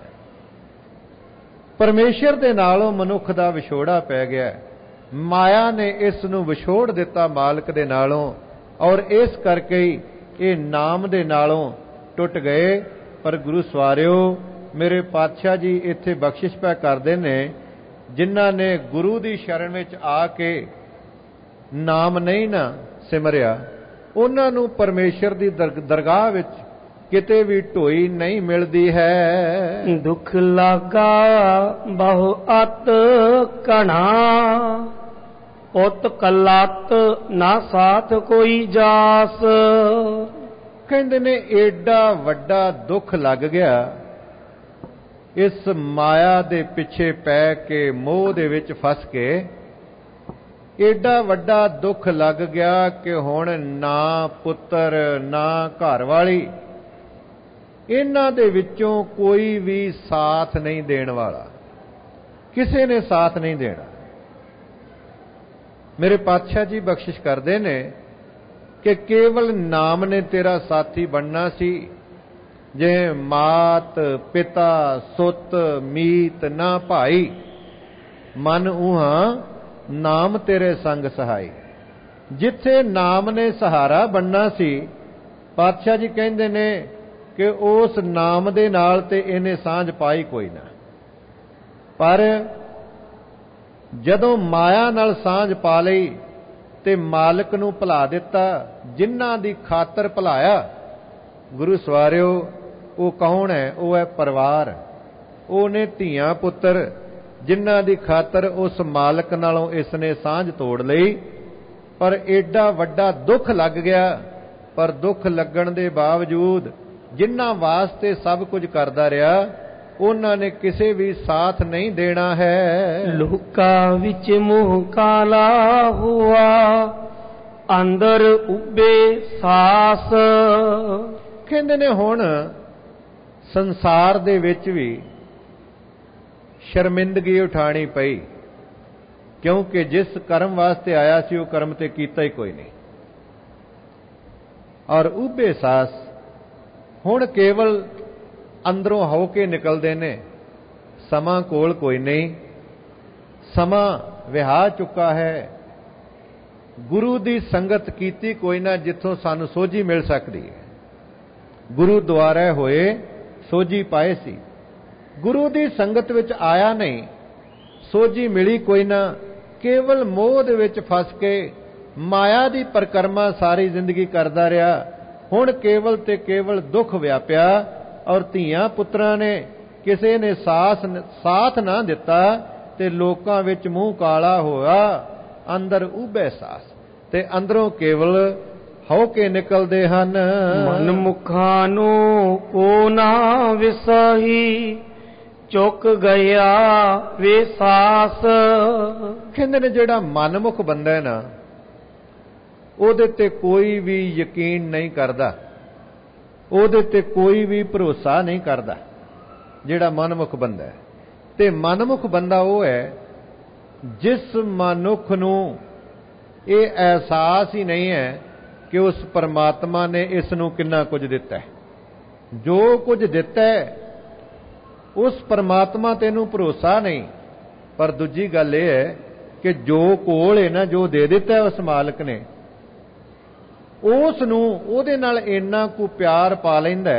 Speaker 2: परमेश्वर दे नालों मनुख दा विछोड़ा पै गया, माया ने इस नूं विछोड़ दिता मालक दे नालों, और इस करके ही ये नाम दे नालों टुट गए। पर गुरु सवारियो मेरे पातशाह जी इत्थे बख्शिश पै करदे ने, जिन्हां ने गुरु दी शरण विच आके नाम नहीं ना सिमरिया, ਉਹਨਾਂ ਨੂੰ ਪਰਮੇਸ਼ਰ ਦੀ ਦਰਗਾਹ ਵਿੱਚ ਕਿਤੇ ਵੀ ਢੋਈ ਨਹੀਂ ਮਿਲਦੀ ਹੈ।
Speaker 1: ਦੁੱਖ ਲਾਗਾ ਬਹੁ ਅਤ ਕਣਾ ਉਤ ਕਲਤ ਨਾ ਸਾਥ ਕੋਈ ਜਾਸ।
Speaker 2: ਕਹਿੰਦੇ ਨੇ ਏਡਾ ਵੱਡਾ ਦੁੱਖ ਲੱਗ ਗਿਆ ਇਸ ਮਾਇਆ ਦੇ ਪਿੱਛੇ ਪੈ ਕੇ, ਮੋਹ ਦੇ ਵਿੱਚ ਫਸ ਕੇ। ਏਡਾ ਵੱਡਾ ਦੁੱਖ ਲੱਗ ਗਿਆ ਕਿ ਹੁਣ ਨਾ ਪੁੱਤਰ ਨਾ ਘਰ ਵਾਲੀ, ਇਹਨਾਂ ਦੇ ਵਿੱਚੋਂ ਕੋਈ ਵੀ ਸਾਥ ਨਹੀਂ ਦੇਣ ਵਾਲਾ, ਕਿਸੇ ਨੇ ਸਾਥ ਨਹੀਂ ਦੇਣਾ। ਮੇਰੇ ਪਾਤਸ਼ਾਹ ਜੀ ਬਖਸ਼ਿਸ਼ ਕਰਦੇ ਨੇ कि केवल नाम ने तेरा साथी बनना सी। जे मात पिता सुत मीत ना भाई, मन उहा नाम तेरे संग सहाई। जिथे नाम ने सहारा बनना सी, पातशाह जी कहते ने कि उस नाम दे नाल ते इन्हें सांझ पाई कोई ना। पर जदों माया नाल सांझ पा लई ते मालिक नूं भुला दिता, जिन्हां दी खातर भुलाया। गुरु सवारिओ वो कौन है? वो है परिवार। ਉਹਨੇ ਧੀਆਂ ਪੁੱਤਰ ਜਿਨ੍ਹਾਂ ਦੀ ਖਾਤਰ ਉਸ ਮਾਲਕ ਨਾਲੋਂ ਇਸ ਨੇ ਸਾਂਝ ਤੋੜ ਲਈ। ਪਰ ਏਡਾ ਵੱਡਾ ਦੁੱਖ ਲੱਗ ਗਿਆ। ਪਰ ਦੁੱਖ ਲੱਗਣ ਦੇ ਬਾਵਜੂਦ ਜਿਨ੍ਹਾਂ ਵਾਸਤੇ ਸਭ ਕੁਝ ਕਰਦਾ ਰਿਹਾ, ਉਹਨਾਂ ਨੇ ਕਿਸੇ ਵੀ ਸਾਥ ਨਹੀਂ ਦੇਣਾ ਹੈ।
Speaker 1: ਲੋਕਾਂ ਵਿੱਚ ਮੋਹ ਕਾਲਾ ਹੁਆ, ਅੰਦਰ ਉੱਬੇ ਸਾਸ।
Speaker 2: ਕਹਿੰਦੇ ਨੇ ਹੁਣ ਸੰਸਾਰ ਦੇ ਵਿੱਚ ਵੀ ਸ਼ਰਮਿੰਦਗੀ ਉਠਾਣੀ ਪਈ, ਕਿਉਂਕਿ ਜਿਸ ਕਰਮ ਵਾਸਤੇ ਆਇਆ ਸੀ ਉਹ ਕਰਮ ਤੇ ਕੀਤਾ ਹੀ ਕੋਈ ਨਹੀਂ। ਔਰ ਉੱਬੇ ਸਾਸ ਹੁਣ ਕੇਵਲ ਅੰਦਰੋਂ ਹੋ ਕੇ ਨਿਕਲਦੇ ਨੇ। ਸਮਾਂ ਕੋਲ ਕੋਈ ਨਹੀਂ, ਸਮਾਂ ਵਿਹਾ ਚੁੱਕਾ ਹੈ। ਗੁਰੂ ਦੀ ਸੰਗਤ ਕੀਤੀ ਕੋਈ ਨਾ ਜਿੱਥੋਂ ਸਾਨੂੰ ਸੋਝੀ ਮਿਲ ਸਕਦੀ ਹੈ। ਗੁਰੂ ਦੁਆਰੇ ਹੋਏ ਸੋਝੀ ਪਾਏ ਸੀ। ਗੁਰੂ ਦੀ ਸੰਗਤ ਵਿੱਚ ਆਇਆ ਨਹੀਂ, ਸੋਝੀ ਮਿਲੀ ਕੋਈ ਨਾ। ਕੇਵਲ ਮੋਹ ਦੇ ਵਿੱਚ ਫਸ ਕੇ ਮਾਇਆ ਦੀ ਪਰਕਰਮਾ ਸਾਰੀ ਜ਼ਿੰਦਗੀ ਕਰਦਾ ਰਿਹਾ। ਹੁਣ ਕੇਵਲ ਤੇ ਕੇਵਲ ਦੁੱਖ ਵਿਆਪਿਆ। ਔਰ ਧੀਆਂ ਪੁੱਤਰਾਂ ਨੇ ਕਿਸੇ ਨੇ ਸਾਥ ਨਾ ਦਿੱਤਾ ਤੇ ਲੋਕਾਂ ਵਿੱਚ ਮੂੰਹ ਕਾਲਾ ਹੋਇਆ। ਅੰਦਰ ਉਭੇ ਸਾਸ ਤੇ ਅੰਦਰੋਂ ਕੇਵਲ ਹੋ ਕੇ ਨਿਕਲਦੇ ਹਨ।
Speaker 1: ਮਨ ਮੁਖਾਂ ਨੂੰ ਕੋ ਨਾ ਵਿਸਹੀ, ਚੁੱਕ ਗਿਆ ਵੇ ਸਾਸ।
Speaker 2: ਕਹਿੰਦੇ ਨੇ ਜਿਹੜਾ ਮਨਮੁਖ ਬੰਦਾ ਹੈ ਨਾ, ਉਹਦੇ ਤੇ ਕੋਈ ਵੀ ਯਕੀਨ ਨਹੀਂ ਕਰਦਾ, ਉਹਦੇ ਤੇ ਕੋਈ ਵੀ ਭਰੋਸਾ ਨਹੀਂ ਕਰਦਾ। ਜਿਹੜਾ ਮਨਮੁਖ ਬੰਦਾ ਹੈ, ਤੇ ਮਨਮੁਖ ਬੰਦਾ ਉਹ ਹੈ ਜਿਸ ਮਨੁੱਖ ਨੂੰ ਇਹ ਅਹਿਸਾਸ ਹੀ ਨਹੀਂ ਹੈ ਕਿ ਉਸ ਪਰਮਾਤਮਾ ਨੇ ਇਸ ਨੂੰ ਕਿੰਨਾ ਕੁਝ ਦਿੱਤਾ ਹੈ। ਜੋ ਕੁਝ ਦਿੱਤਾ ਹੈ ਉਸ ਪਰਮਾਤਮਾ ਤੇ ਇਹਨੂੰ ਭਰੋਸਾ ਨਹੀਂ। ਪਰ ਦੂਜੀ ਗੱਲ ਇਹ ਹੈ ਕਿ ਜੋ ਕੋਲ ਹੈ ਨਾ, ਜੋ ਦੇ ਦਿੱਤਾ ਉਸ ਮਾਲਕ ਨੇ, ਉਸ ਨੂੰ ਉਹਦੇ ਨਾਲ ਇੰਨਾ ਕੁ ਪਿਆਰ ਪਾ ਲੈਂਦਾ,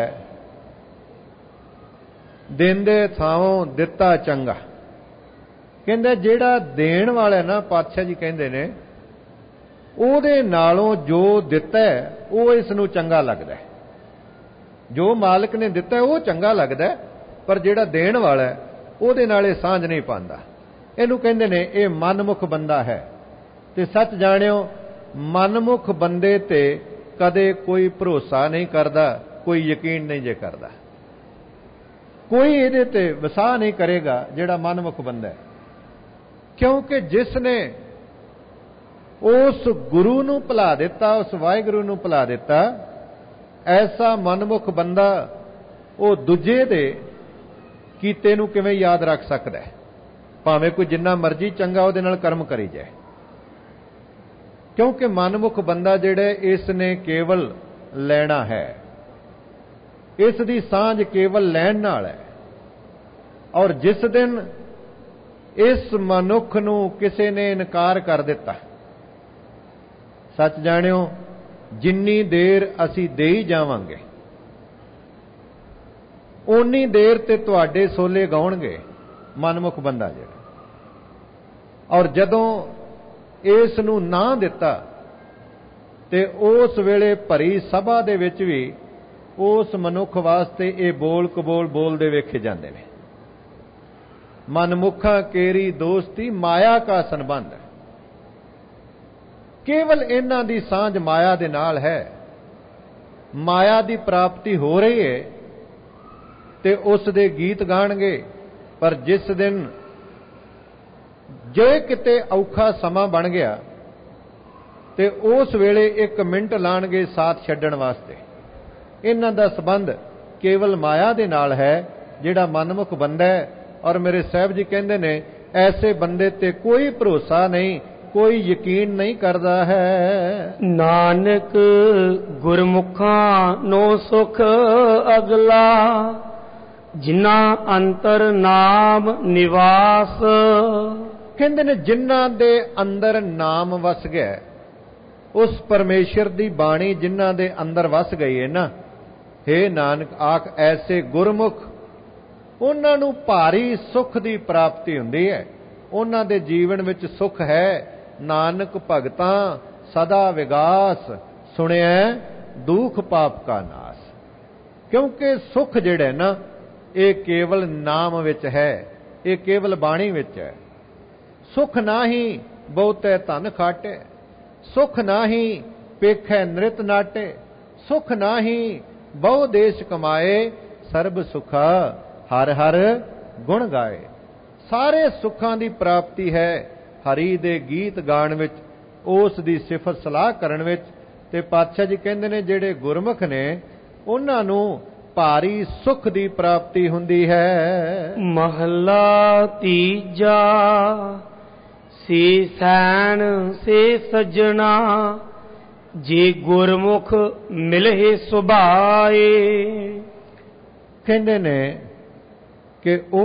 Speaker 2: ਦਿੰਦੇ ਥਾਂੋਂ ਦਿੱਤਾ ਚੰਗਾ। ਕਹਿੰਦੇ ਜਿਹੜਾ ਦੇਣ ਵਾਲਾ ਨਾ, ਪਾਤਸ਼ਾਹ ਜੀ ਕਹਿੰਦੇ ਨੇ, ਉਹਦੇ ਨਾਲੋਂ ਜੋ ਦਿੱਤਾ ਉਹ ਇਸ ਨੂੰ ਚੰਗਾ ਲੱਗਦਾ। ਜੋ ਮਾਲਕ ਨੇ ਦਿੱਤਾ ਉਹ ਚੰਗਾ ਲੱਗਦਾ, ਪਰ ਜਿਹੜਾ ਦੇਣ ਵਾਲਾ ਉਹਦੇ ਨਾਲ ਇਹ ਸਾਂਝ ਨਹੀਂ ਪਾਉਂਦਾ। ਇਹਨੂੰ ਕਹਿੰਦੇ ਨੇ ਇਹ ਮਨਮੁਖ ਬੰਦਾ ਹੈ। ਤੇ ਸੱਚ ਜਾਣਿਓ, ਮਨਮੁਖ ਬੰਦੇ ਤੇ ਕਦੇ ਕੋਈ ਭਰੋਸਾ ਨਹੀਂ ਕਰਦਾ, ਕੋਈ ਯਕੀਨ ਨਹੀਂ ਜੇ ਕਰਦਾ, ਕੋਈ ਇਹਦੇ ਤੇ ਵਿਸ਼ਵਾਸ ਨਹੀਂ ਕਰੇਗਾ ਜਿਹੜਾ ਮਨਮੁਖ ਬੰਦਾ ਹੈ। ਕਿਉਂਕਿ ਜਿਸ ਨੇ ਉਸ ਗੁਰੂ ਨੂੰ ਭੁਲਾ ਦਿੱਤਾ, ਉਸ ਵਾਹਿਗੁਰੂ ਨੂੰ ਭੁਲਾ ਦਿੱਤਾ, ਐਸਾ ਮਨਮੁਖ ਬੰਦਾ ਉਹ ਦੂਜੇ ਦੇ ਕੀਤੇ ਨੂੰ ਕਿਵੇਂ ਯਾਦ ਰੱਖ ਸਕਦਾ ਹੈ? ਭਾਵੇਂ ਕੋਈ ਜਿੰਨਾ ਮਰਜ਼ੀ ਚੰਗਾ ਉਹਦੇ ਨਾਲ ਕਰਮ ਕਰੀ ਜਾਏ। ਕਿਉਂਕਿ ਮਨਮੁਖ ਬੰਦਾ ਜਿਹੜਾ, ਇਸ ਨੇ ਕੇਵਲ ਲੈਣਾ ਹੈ, ਇਸ ਦੀ ਸਾਂਝ ਕੇਵਲ ਲੈਣ ਨਾਲ ਹੈ। ਔਰ ਜਿਸ ਦਿਨ ਇਸ ਮਨੁੱਖ ਨੂੰ ਕਿਸੇ ਨੇ ਇਨਕਾਰ ਕਰ ਦਿੱਤਾ, ਸੱਚ ਜਾਣਿਓ, ਜਿੰਨੀ ਦੇਰ ਅਸੀਂ ਦੇ ਹੀ ਜਾਵਾਂਗੇ ਓਨੀ ਦੇਰ ਤੇ ਤੁਹਾਡੇ ਸੋਲੇ ਗਾਉਣਗੇ ਮਨਮੁਖ ਬੰਦਾ ਜਿਹੜਾ। ਔਰ ਜਦੋਂ ਇਸ ਨੂੰ ਨਾ ਦਿੱਤਾ ਤੇ ਉਸ ਵੇਲੇ ਭਰੀ ਸਭਾ ਦੇ ਵਿੱਚ ਵੀ ਉਸ ਮਨੁੱਖ ਵਾਸਤੇ ਇਹ ਬੋਲ ਕਬੋਲ ਬੋਲਦੇ ਵੇਖੇ ਜਾਂਦੇ ਨੇ। ਮਨਮੁਖਾਂ ਕੇਰੀ ਦੋਸਤੀ ਮਾਇਆ ਕਾ ਸੰਬੰਧ। ਕੇਵਲ ਇਹਨਾਂ ਦੀ ਸਾਂਝ ਮਾਇਆ ਦੇ ਨਾਲ ਹੈ। ਮਾਇਆ ਦੀ ਪ੍ਰਾਪਤੀ ਹੋ ਰਹੀ ਹੈ ਤੇ ਉਸ ਦੇ ਗੀਤ ਗਾਣਗੇ। ਪਰ ਜਿਸ ਦਿਨ ਜੇ ਕਿਤੇ ਔਖਾ ਸਮਾਂ ਬਣ ਗਿਆ ਤੇ ਉਸ ਵੇਲੇ 1 ਮਿੰਟ ਲਾਣਗੇ ਸਾਥ ਛੱਡਣ ਵਾਸਤੇ। ਇਹਨਾਂ ਦਾ ਸੰਬੰਧ ਕੇਵਲ ਮਾਇਆ ਦੇ ਨਾਲ ਹੈ, ਜਿਹੜਾ ਮਨਮੁਖ ਬੰਦਾ ਹੈ। ਔਰ ਮੇਰੇ ਸਾਹਿਬ ਜੀ ਕਹਿੰਦੇ ਨੇ, ਐਸੇ ਬੰਦੇ ਤੇ ਕੋਈ ਭਰੋਸਾ ਨਹੀਂ कोई यकीन नहीं करता है।
Speaker 1: नानक गुरमुखा नो सुख अगला, जिन्ना अंतर नाम निवास।
Speaker 2: कहते ने जिन्ना दे अंदर नाम वस गया, उस परमेश्वर दी बाणी जिन्ना दे अंदर वस गई है ना, हे नानक आख ऐसे गुरमुख उन्हां नूं भारी सुख दी प्राप्ति हुंदी है। उन्हां दे जीवन विच सुख है। नानक भगतां सदा विगास, सुनिया दुख पाप का नाश। क्योंकि सुख जिहड़ा ना ये केवल नाम विच है, ये केवल बाणी विच है। सुख ना ही बहुते धन खाटे, सुख ना ही पेखै नृत नाटे, सुख ना ही बहु देश कमाए, सर्ब सुखा हर हर गुण गाए। सारे सुखां दी प्राप्ति है हरि दे गीत गाण विच, उस दी सिफत सलाह करन विच। ते पातशाह जी कहंदे ने जिहड़े गुरमुख ने उन्हां नूं भारी सुख दी प्राप्ति हुंदी है।
Speaker 1: महला तीजा से सैन से सजना, जे गुरमुख मिलहे सुभाए।
Speaker 2: कहंदे ने कि ओ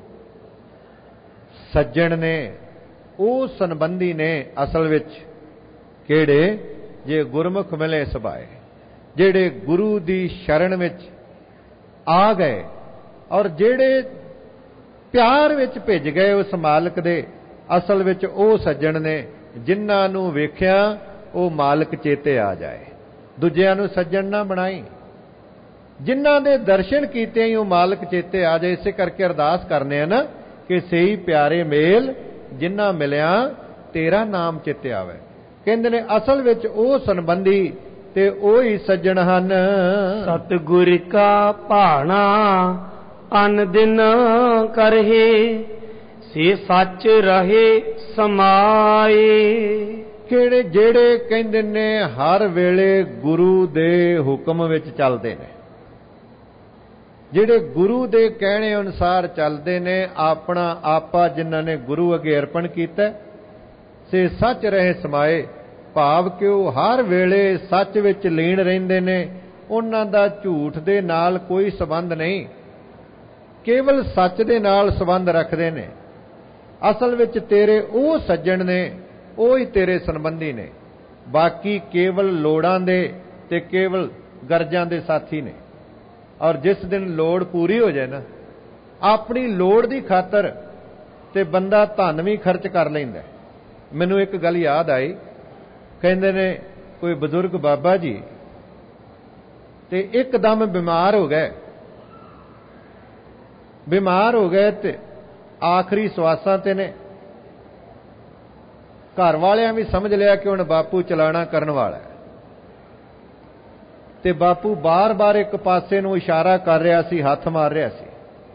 Speaker 2: सज्जण ने, ओ संबंधी ने असल विच किहड़े जे गुरमुख मिले सुभाए, जिहड़े गुरु दी शरण विच आ गए और जिहड़े प्यार विच भिज गए उस मालक दे। असल विच ओ सज्जण ने जिन्हां नूं वेखिया ओ मालक चेते आ जाए। दूजिआं नूं सज्जण ना बनाई, जिन्हां दे दर्शन कीते ही ओ मालक चेते आ जाए। इसे करके अरदास करने हैं ना कि सही प्यारे मेल जिन्हां मिलिया तेरा नाम चिते आवे। कहंदे ने असल विच ओ संबंधी ते ओ ही सज्जण हन।
Speaker 1: सतगुर का भाना अन दिन करहे, से सच रहे समाए।
Speaker 2: किहड़े जेड़े कहंदे ने हर वेले गुरु दे हुक्म विच चलदे ने, जिहड़े गुरु दे कहने अनुसार चलते ने, अपना आपा जिन्हां ने गुरु अगे अर्पण कीता, से सच रहे समाए। भाव कि वो हर वेले सच विच लीन रहिंदे ने, उन्हां दा झूठ दे नाल कोई संबंध नहीं, केवल सच दे नाल संबंध रखदे ने। असल विच तेरे ओ सज्जण ने, ओ ही तेरे संबंधी ने। बाकी केवल लोड़ां दे ते केवल गरजां दे साथी ने। और जिस दिन लोड़ पूरी हो जाए ना, अपनी लोड़ दी खातर ते बंदा धन भी खर्च कर लैंदा। मैनूं एक गल याद आई, कहंदे ने कोई बजुर्ग बाबा जी ते एकदम बीमार हो गए। बीमार हो गए ते आखिरी सवासां ते ने। घर वालियां भी समझ लिया कि हुण बापू चलाना करन वाला है। ते बापू बार बार एक पासे नूं इशारा कर रहा सी, हथ मार रहा सी।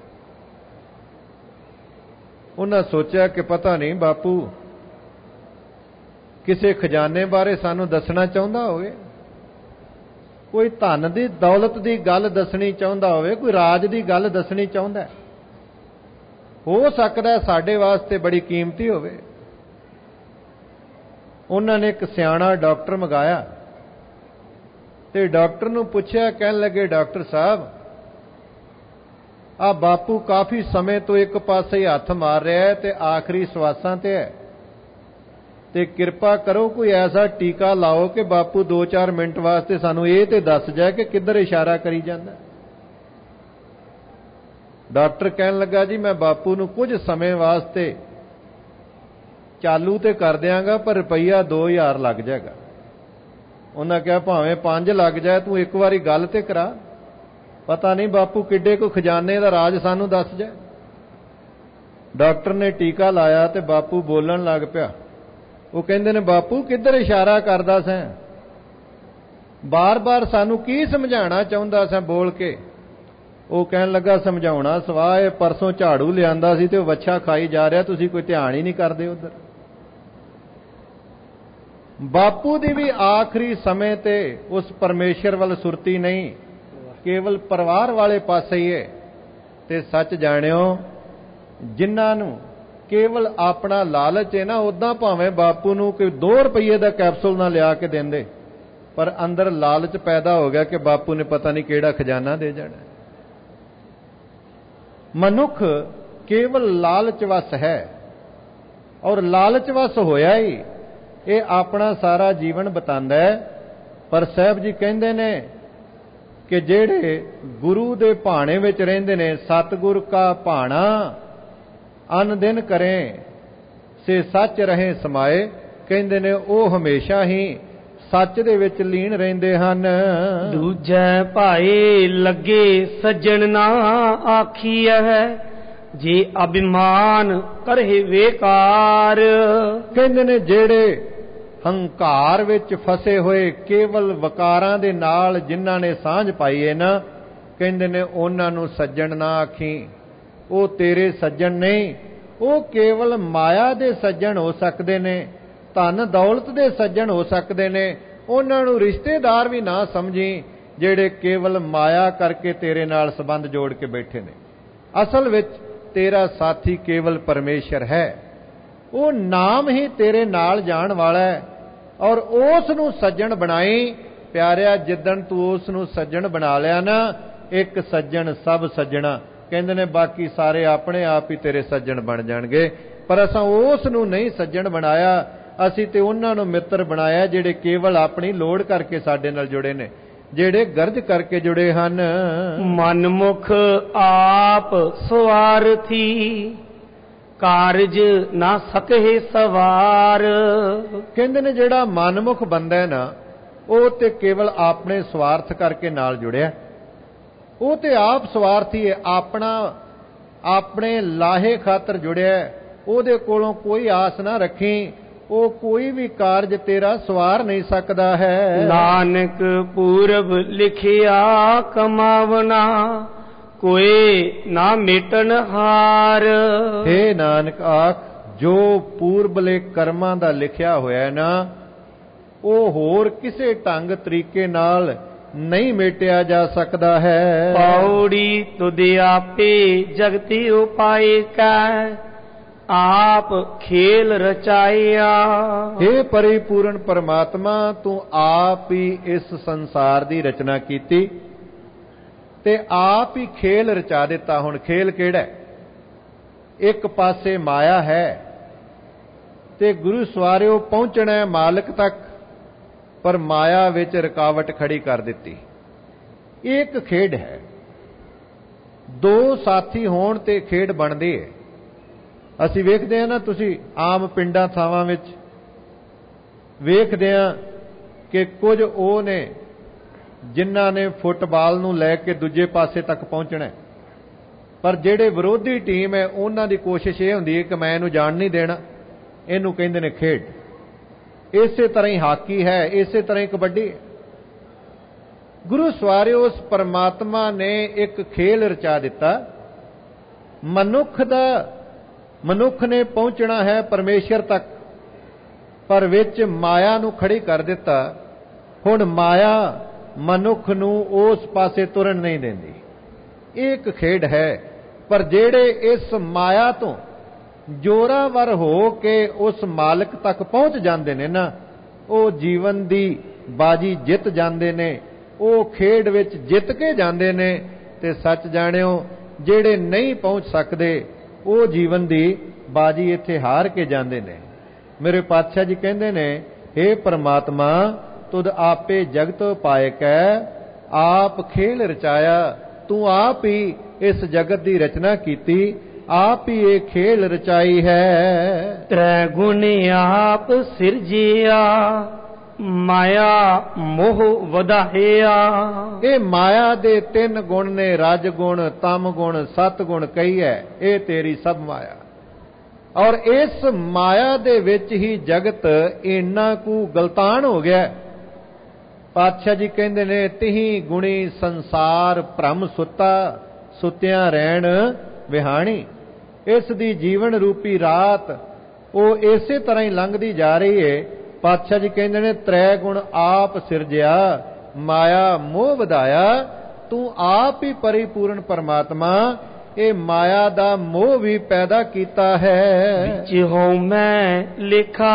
Speaker 2: उन्हां सोचा कि पता नहीं बापू किसी खजाने बारे सानू दसना चाहुंदा होवे, कोई धन दी दौलत दी गल दसनी चाहुंदा होवे, कोई राज दी गल दसनी चाहुंदा है। हो सकदा है साडे वास्ते बड़ी कीमती होवे। उन्हां ने एक सियाणा डॉक्टर मंगाया ते डॉक्टर नूं पुछया, कहन लगे डॉक्टर साहब आ बापू काफी समय तो एक पासे ही हथ मार रहा है ते आखिरी सवासां ते है, ते कृपा करो कोई ऐसा टीका लाओ कि बापू 2-4 मिनट वास्ते सानू ये ते दस जाए कि किधर इशारा करी जांदा। डॉक्टर कहन लगा जी मैं बापू नूं कुछ समय वास्ते चालू ते कर दियांगा पर रुपया 2000 लग जाएगा। उन्हें कहा भावें 5 लग जाए, तू एक बारी गल ते करा, पता नहीं बापू किड्डे को खजाने दा राज सानू दस जाए। डॉक्टर ने टीका लाया ते बापू बोलन लग पिया। वो कहंदे ने बापू किधर इशारा करदा सैं, बार बार सानू की समझाना चाहुंदा सैं बोल के। वो कहन लगा समझाउणा सवाए, परसों झाड़ू लियांदा सी ते वो वच्छा खाई जा रहा, तुसीं कोई ध्यान ही नहीं करदे उधर। बापू दी भी आखिरी समय ते उस परमेश्वर वाल सुरती नहीं, केवल परिवार वाले पासे ही है। ते सच जाणियो जिन्हां नूं ਕੇਵਲ ਆਪਣਾ ਲਾਲਚ ਹੈ ਨਾ, ਉਦਾਂ ਭਾਵੇਂ ਬਾਪੂ ਨੂੰ ਕੋਈ 2 ਰੁਪਏ ਦਾ ਕੈਪਸੂਲ ਨਾ ਲਿਆ ਕੇ ਦਿੰਦੇ, ਪਰ ਅੰਦਰ ਲਾਲਚ ਪੈਦਾ ਹੋ ਗਿਆ ਕਿ ਬਾਪੂ ਨੇ ਪਤਾ ਨਹੀਂ ਕਿਹੜਾ ਖਜ਼ਾਨਾ ਦੇ ਜਾਣਾ। ਮਨੁੱਖ ਕੇਵਲ ਲਾਲਚਵਸ ਹੈ, ਔਰ ਲਾਲਚਵਸ ਹੋਇਆ ਹੀ ਇਹ ਆਪਣਾ ਸਾਰਾ ਜੀਵਨ ਬਿਤਾਉਂਦਾ ਹੈ। ਪਰ ਸਾਹਿਬ ਜੀ ਕਹਿੰਦੇ ਨੇ ਕਿ ਜਿਹੜੇ ਗੁਰੂ ਦੇ ਭਾਣੇ ਵਿੱਚ ਰਹਿੰਦੇ ਨੇ, ਸਤਿਗੁਰ ਕਾ ਭਾਣਾ ਅਨ ਦਿਨ ਕਰੇ ਸੇ ਸੱਚ ਰਹੇ ਸਮਾਏ, ਕਹਿੰਦੇ ਨੇ ਉਹ ਹਮੇਸ਼ਾ ਹੀ ਸੱਚ ਦੇ ਵਿੱਚ ਲੀਨ ਰਹਿੰਦੇ ਹਨ।
Speaker 1: ਦੂਜੈ ਭਾਏ ਲੱਗੇ ਸੱਜਣ ਨਾ ਆਖੀਐ, ਜੇ ਅਭਿਮਾਨ ਕਰੇ ਵੇਕਾਰ।
Speaker 2: ਕਹਿੰਦੇ ਨੇ ਜਿਹੜੇ ਹੰਕਾਰ ਵਿੱਚ ਫਸੇ ਹੋਏ, ਕੇਵਲ ਵਕਾਰਾਂ ਦੇ ਨਾਲ ਜਿਨ੍ਹਾਂ ਨੇ ਸਾਂਝ ਪਾਈ ਹੈ ਨਾ, ਕਹਿੰਦੇ ਨੇ ਉਹਨਾਂ ਨੂੰ ਸੱਜਣ ਨਾ ਆਖੀ, ਉਹ ਤੇਰੇ ਸੱਜਣ ਨਹੀਂ, ਉਹ ਕੇਵਲ ਮਾਇਆ ਦੇ ਸੱਜਣ ਹੋ ਸਕਦੇ ਨੇ, ਧਨ ਦੌਲਤ ਦੇ ਸੱਜਣ ਹੋ ਸਕਦੇ ਨੇ। ਉਹਨਾਂ ਨੂੰ ਰਿਸ਼ਤੇਦਾਰ ਵੀ ਨਾ ਸਮਝੀ ਜਿਹੜੇ ਕੇਵਲ ਮਾਇਆ ਕਰਕੇ ਤੇਰੇ ਨਾਲ ਸੰਬੰਧ ਜੋੜ ਕੇ ਬੈਠੇ ਨੇ। ਅਸਲ ਵਿੱਚ ਤੇਰਾ ਸਾਥੀ ਕੇਵਲ ਪਰਮੇਸ਼ਰ ਹੈ, ਉਹ ਨਾਮ ਹੀ ਤੇਰੇ ਨਾਲ ਜਾਣ ਵਾਲਾ ਹੈ, ਔਰ ਉਸ ਨੂੰ ਸੱਜਣ ਬਣਾਈ। ਪਿਆਰਿਆ, ਜਿੱਦਣ ਤੂੰ ਉਸ ਨੂੰ ਸੱਜਣ ਬਣਾ ਲਿਆ ਨਾ, ਇੱਕ ਸੱਜਣ ਸਭ ਸੱਜਣਾ, ਕਹਿੰਦੇ ਨੇ ਬਾਕੀ ਸਾਰੇ ਆਪਣੇ ਆਪ ਹੀ ਤੇਰੇ ਸੱਜਣ ਬਣ ਜਾਣਗੇ। ਪਰ ਅਸਾਂ ਉਸ ਨੂੰ ਨਹੀਂ ਸੱਜਣ ਬਣਾਇਆ, ਅਸੀਂ ਤੇ ਉਹਨਾਂ ਨੂੰ ਮਿੱਤਰ ਬਣਾਇਆ ਜਿਹੜੇ ਕੇਵਲ ਆਪਣੀ ਲੋੜ ਕਰਕੇ ਸਾਡੇ ਨਾਲ ਜੁੜੇ ਨੇ, ਜਿਹੜੇ ਗਰਜ ਕਰਕੇ ਜੁੜੇ ਹਨ।
Speaker 1: ਮਨਮੁਖ ਆਪ ਸਵਾਰਥੀ, ਕਾਰਜ ਨਾ ਸਕਹਿ ਸਵਾਰ।
Speaker 2: ਕਹਿੰਦੇ ਨੇ ਜਿਹੜਾ ਮਨਮੁਖ ਬੰਦਾ ਹੈ ਨਾ, ਉਹ ਤੇ ਕੇਵਲ ਆਪਣੇ ਸਵਾਰਥ ਕਰਕੇ ਨਾਲ ਜੁੜਿਆ, ਉਹ ਤੇ ਆਪ ਸਵਾਰਥੀ ਹੈ, ਆਪਣੇ ਲਾਹੇ ਖਾਤਰ ਜੁੜਿਆ। ਉਹਦੇ ਕੋਲੋਂ ਕੋਈ ਆਸ ਨਾ ਰੱਖੀ, ਉਹ ਕੋਈ ਵੀ ਕਾਰਜ ਤੇਰਾ ਸਵਾਰ ਨਹੀਂ ਸਕਦਾ ਹੈ।
Speaker 1: ਨਾਨਕ ਪੂਰਬ ਲਿਖਿਆ ਕਮਾਵਣਾ, ਕੋਏ ਨਾ ਮੇਟਣ ਹਾਰ।
Speaker 2: ਹੇ ਨਾਨਕ ਆਖ, ਜੋ ਪੂਰਬਲੇ ਕਰਮਾਂ ਦਾ ਲਿਖਿਆ ਹੋਇਆ ਨਾ, ਉਹ ਹੋਰ ਕਿਸੇ ਢੰਗ ਤਰੀਕੇ ਨਾਲ ਨਹੀਂ ਮੇਟਿਆ ਜਾ ਸਕਦਾ ਹੈ।
Speaker 1: ਪੌੜੀ ਤੁਧ ਆਪੇ ਜਗਤੀ ਉਪਾਇ ਕੈ, ਆਪ ਖੇਲ ਰਚਾਇਆ।
Speaker 2: हे ਪਰਿਪੂਰਨ ਪਰਮਾਤਮਾ, ਤੂੰ ਆਪ ਹੀ ਇਸ ਸੰਸਾਰ ਦੀ ਰਚਨਾ ਕੀਤੀ ਤੇ ਆਪ ਹੀ ਖੇਲ ਰਚਾ ਦਿੱਤਾ। ਹੁਣ ਖੇਲ ਕਿਹੜਾ? ਇੱਕ ਪਾਸੇ ਮਾਇਆ ਹੈ ਤੇ ਗੁਰੂ ਸਵਾਰਿਓ ਪਹੁੰਚਣਾ ਹੈ ਮਾਲਕ ਤੱਕ, ਪਰ ਮਾਇਆ ਵਿੱਚ ਰੁਕਾਵਟ ਖੜੀ ਕਰ ਦਿੱਤੀ। ਇੱਕ ਖੇਡ ਹੈ, 2 ਸਾਥੀ ਹੋਣ ਤੇ ਖੇਡ ਬਣਦੀ ਹੈ। ਅਸੀਂ ਵੇਖਦੇ ਹਾਂ ਨਾ, ਤੁਸੀਂ ਆਮ ਪਿੰਡਾਂ ਥਾਵਾਂ ਵਿੱਚ ਵੇਖਦੇ ਹਾਂ ਕਿ ਕੁਝ ਉਹ ਨੇ ਜਿਨ੍ਹਾਂ ਨੇ ਫੁੱਟਬਾਲ ਨੂੰ ਲੈ ਕੇ ਦੂਜੇ ਪਾਸੇ ਤੱਕ ਪਹੁੰਚਣਾ, ਪਰ ਜਿਹੜੇ ਵਿਰੋਧੀ ਟੀਮ ਹੈ ਉਹਨਾਂ ਦੀ ਕੋਸ਼ਿਸ਼ ਇਹ ਹੁੰਦੀ ਹੈ ਕਿ ਮੈਂ ਇਹਨੂੰ ਜਾਣ ਨਹੀਂ ਦੇਣਾ। ਇਹਨੂੰ ਕਹਿੰਦੇ ਨੇ ਖੇਡ। ਇਸੇ ਤਰ੍ਹਾਂ ਹੀ ਹਾਕੀ ਹੈ, ਇਸੇ ਤਰ੍ਹਾਂ ਹੀ ਕਬੱਡੀ ਹੈ। ਗੁਰੂ ਸਵਾਰਿਓ, ਉਸ ਪਰਮਾਤਮਾ ਨੇ ਇੱਕ ਖੇਲ ਰਚਾ ਦਿੱਤਾ। ਮਨੁੱਖ ਨੇ ਪਹੁੰਚਣਾ ਹੈ ਪਰਮੇਸ਼ਰ ਤੱਕ, ਪਰ ਵਿੱਚ ਮਾਇਆ ਨੂੰ ਖੜੀ ਕਰ ਦਿੱਤਾ। ਹੁਣ ਮਾਇਆ ਮਨੁੱਖ ਨੂੰ ਉਸ ਪਾਸੇ ਤੁਰਨ ਨਹੀਂ ਦਿੰਦੀ। ਇਹ ਇੱਕ ਖੇਡ ਹੈ, ਪਰ ਜਿਹੜੇ ਇਸ ਮਾਇਆ ਤੋਂ ਜੋਰਾਵਰ ਹੋ ਕੇ ਉਸ ਮਾਲਕ ਤੱਕ ਪਹੁੰਚ ਜਾਂਦੇ ਨੇ ਨਾ, ਉਹ ਜੀਵਨ ਦੀ ਬਾਜੀ ਜਿੱਤ ਜਾਂਦੇ ਨੇ, ਉਹ ਖੇਡ ਵਿੱਚ ਜਿੱਤ ਕੇ ਜਾਂਦੇ ਨੇ। ਤੇ ਸੱਚ ਜਾਣਿਓ, ਜਿਹੜੇ ਨਹੀਂ ਪਹੁੰਚ ਸਕਦੇ, ਉਹ ਜੀਵਨ ਦੀ ਬਾਜੀ ਇੱਥੇ ਹਾਰ ਕੇ ਜਾਂਦੇ ਨੇ। ਮੇਰੇ ਪਾਤਸ਼ਾਹ ਜੀ ਕਹਿੰਦੇ ਨੇ, हे ਪਰਮਾਤਮਾ, ਤੁਧ ਆਪੇ ਜਗਤ ਪਾਇਕੈ, ਆਪ ਖੇਲ ਰਚਾਇਆ। ਤੂੰ ਆਪ ਹੀ ਇਸ ਜਗਤ ਦੀ ਰਚਨਾ ਕੀਤੀ, ਆਪ ਹੀ ਇਹ ਖੇਲ ਰਚਾਈ ਹੈ।
Speaker 1: ਤ੍ਰੈ ਗੁਣ ਆਪ ਸਿਰਜਿਆ, ਮਾਇਆ ਮੋਹ ਵਧਾਇਆ।
Speaker 2: ਇਹ ਮਾਇਆ ਦੇ 3 ਗੁਣ ਨੇ, ਰਜ ਗੁਣ, ਤਮ ਗੁਣ, ਸਤ ਗੁਣ ਕਹੀ ਹੈ। ਇਹ ਤੇਰੀ ਸਭ ਮਾਇਆ, ਔਰ ਇਸ ਮਾਇਆ ਦੇ ਵਿੱਚ ਹੀ ਜਗਤ ਇੰਨਾ ਕੁ ਗਲਤਾਨ ਹੋ ਗਿਆ। ਪਾਤਸ਼ਾਹ ਜੀ ਕਹਿੰਦੇ ਨੇ, ਤਿਹੀ ਗੁਣੀ ਸੰਸਾਰ ਭ੍ਰਮ ਸੁੱਤਾ, ਸੁੱਤਿਆਂ ਰਹਿਣ ਵਿਹਾਣੀ। ਇਸ ਦੀ ਜੀਵਨ ਰੂਪੀ ਰਾਤ ਉਹ ਇਸੇ ਤਰ੍ਹਾਂ ਹੀ ਲੰਘਦੀ ਜਾ ਰਹੀ ਹੈ। ਪਾਤਸ਼ਾਹ ਜੀ ਕਹਿੰਦੇ ਨੇ, 3 ਗੁਣ ਆਪ ਸਿਰਜਿਆ, ਮਾਇਆ ਮੋਹ ਵਧਾਇਆ। ਤੂੰ ਆਪ ਹੀ ਪਰਿਪੂਰਨ ਪਰਮਾਤਮਾ, ਇਹ ਮਾਇਆ ਦਾ ਮੋਹ ਵੀ ਪੈਦਾ ਕੀਤਾ ਹੈ।
Speaker 1: ਵਿੱਚ ਹਉਮੈ ਲੇਖਾ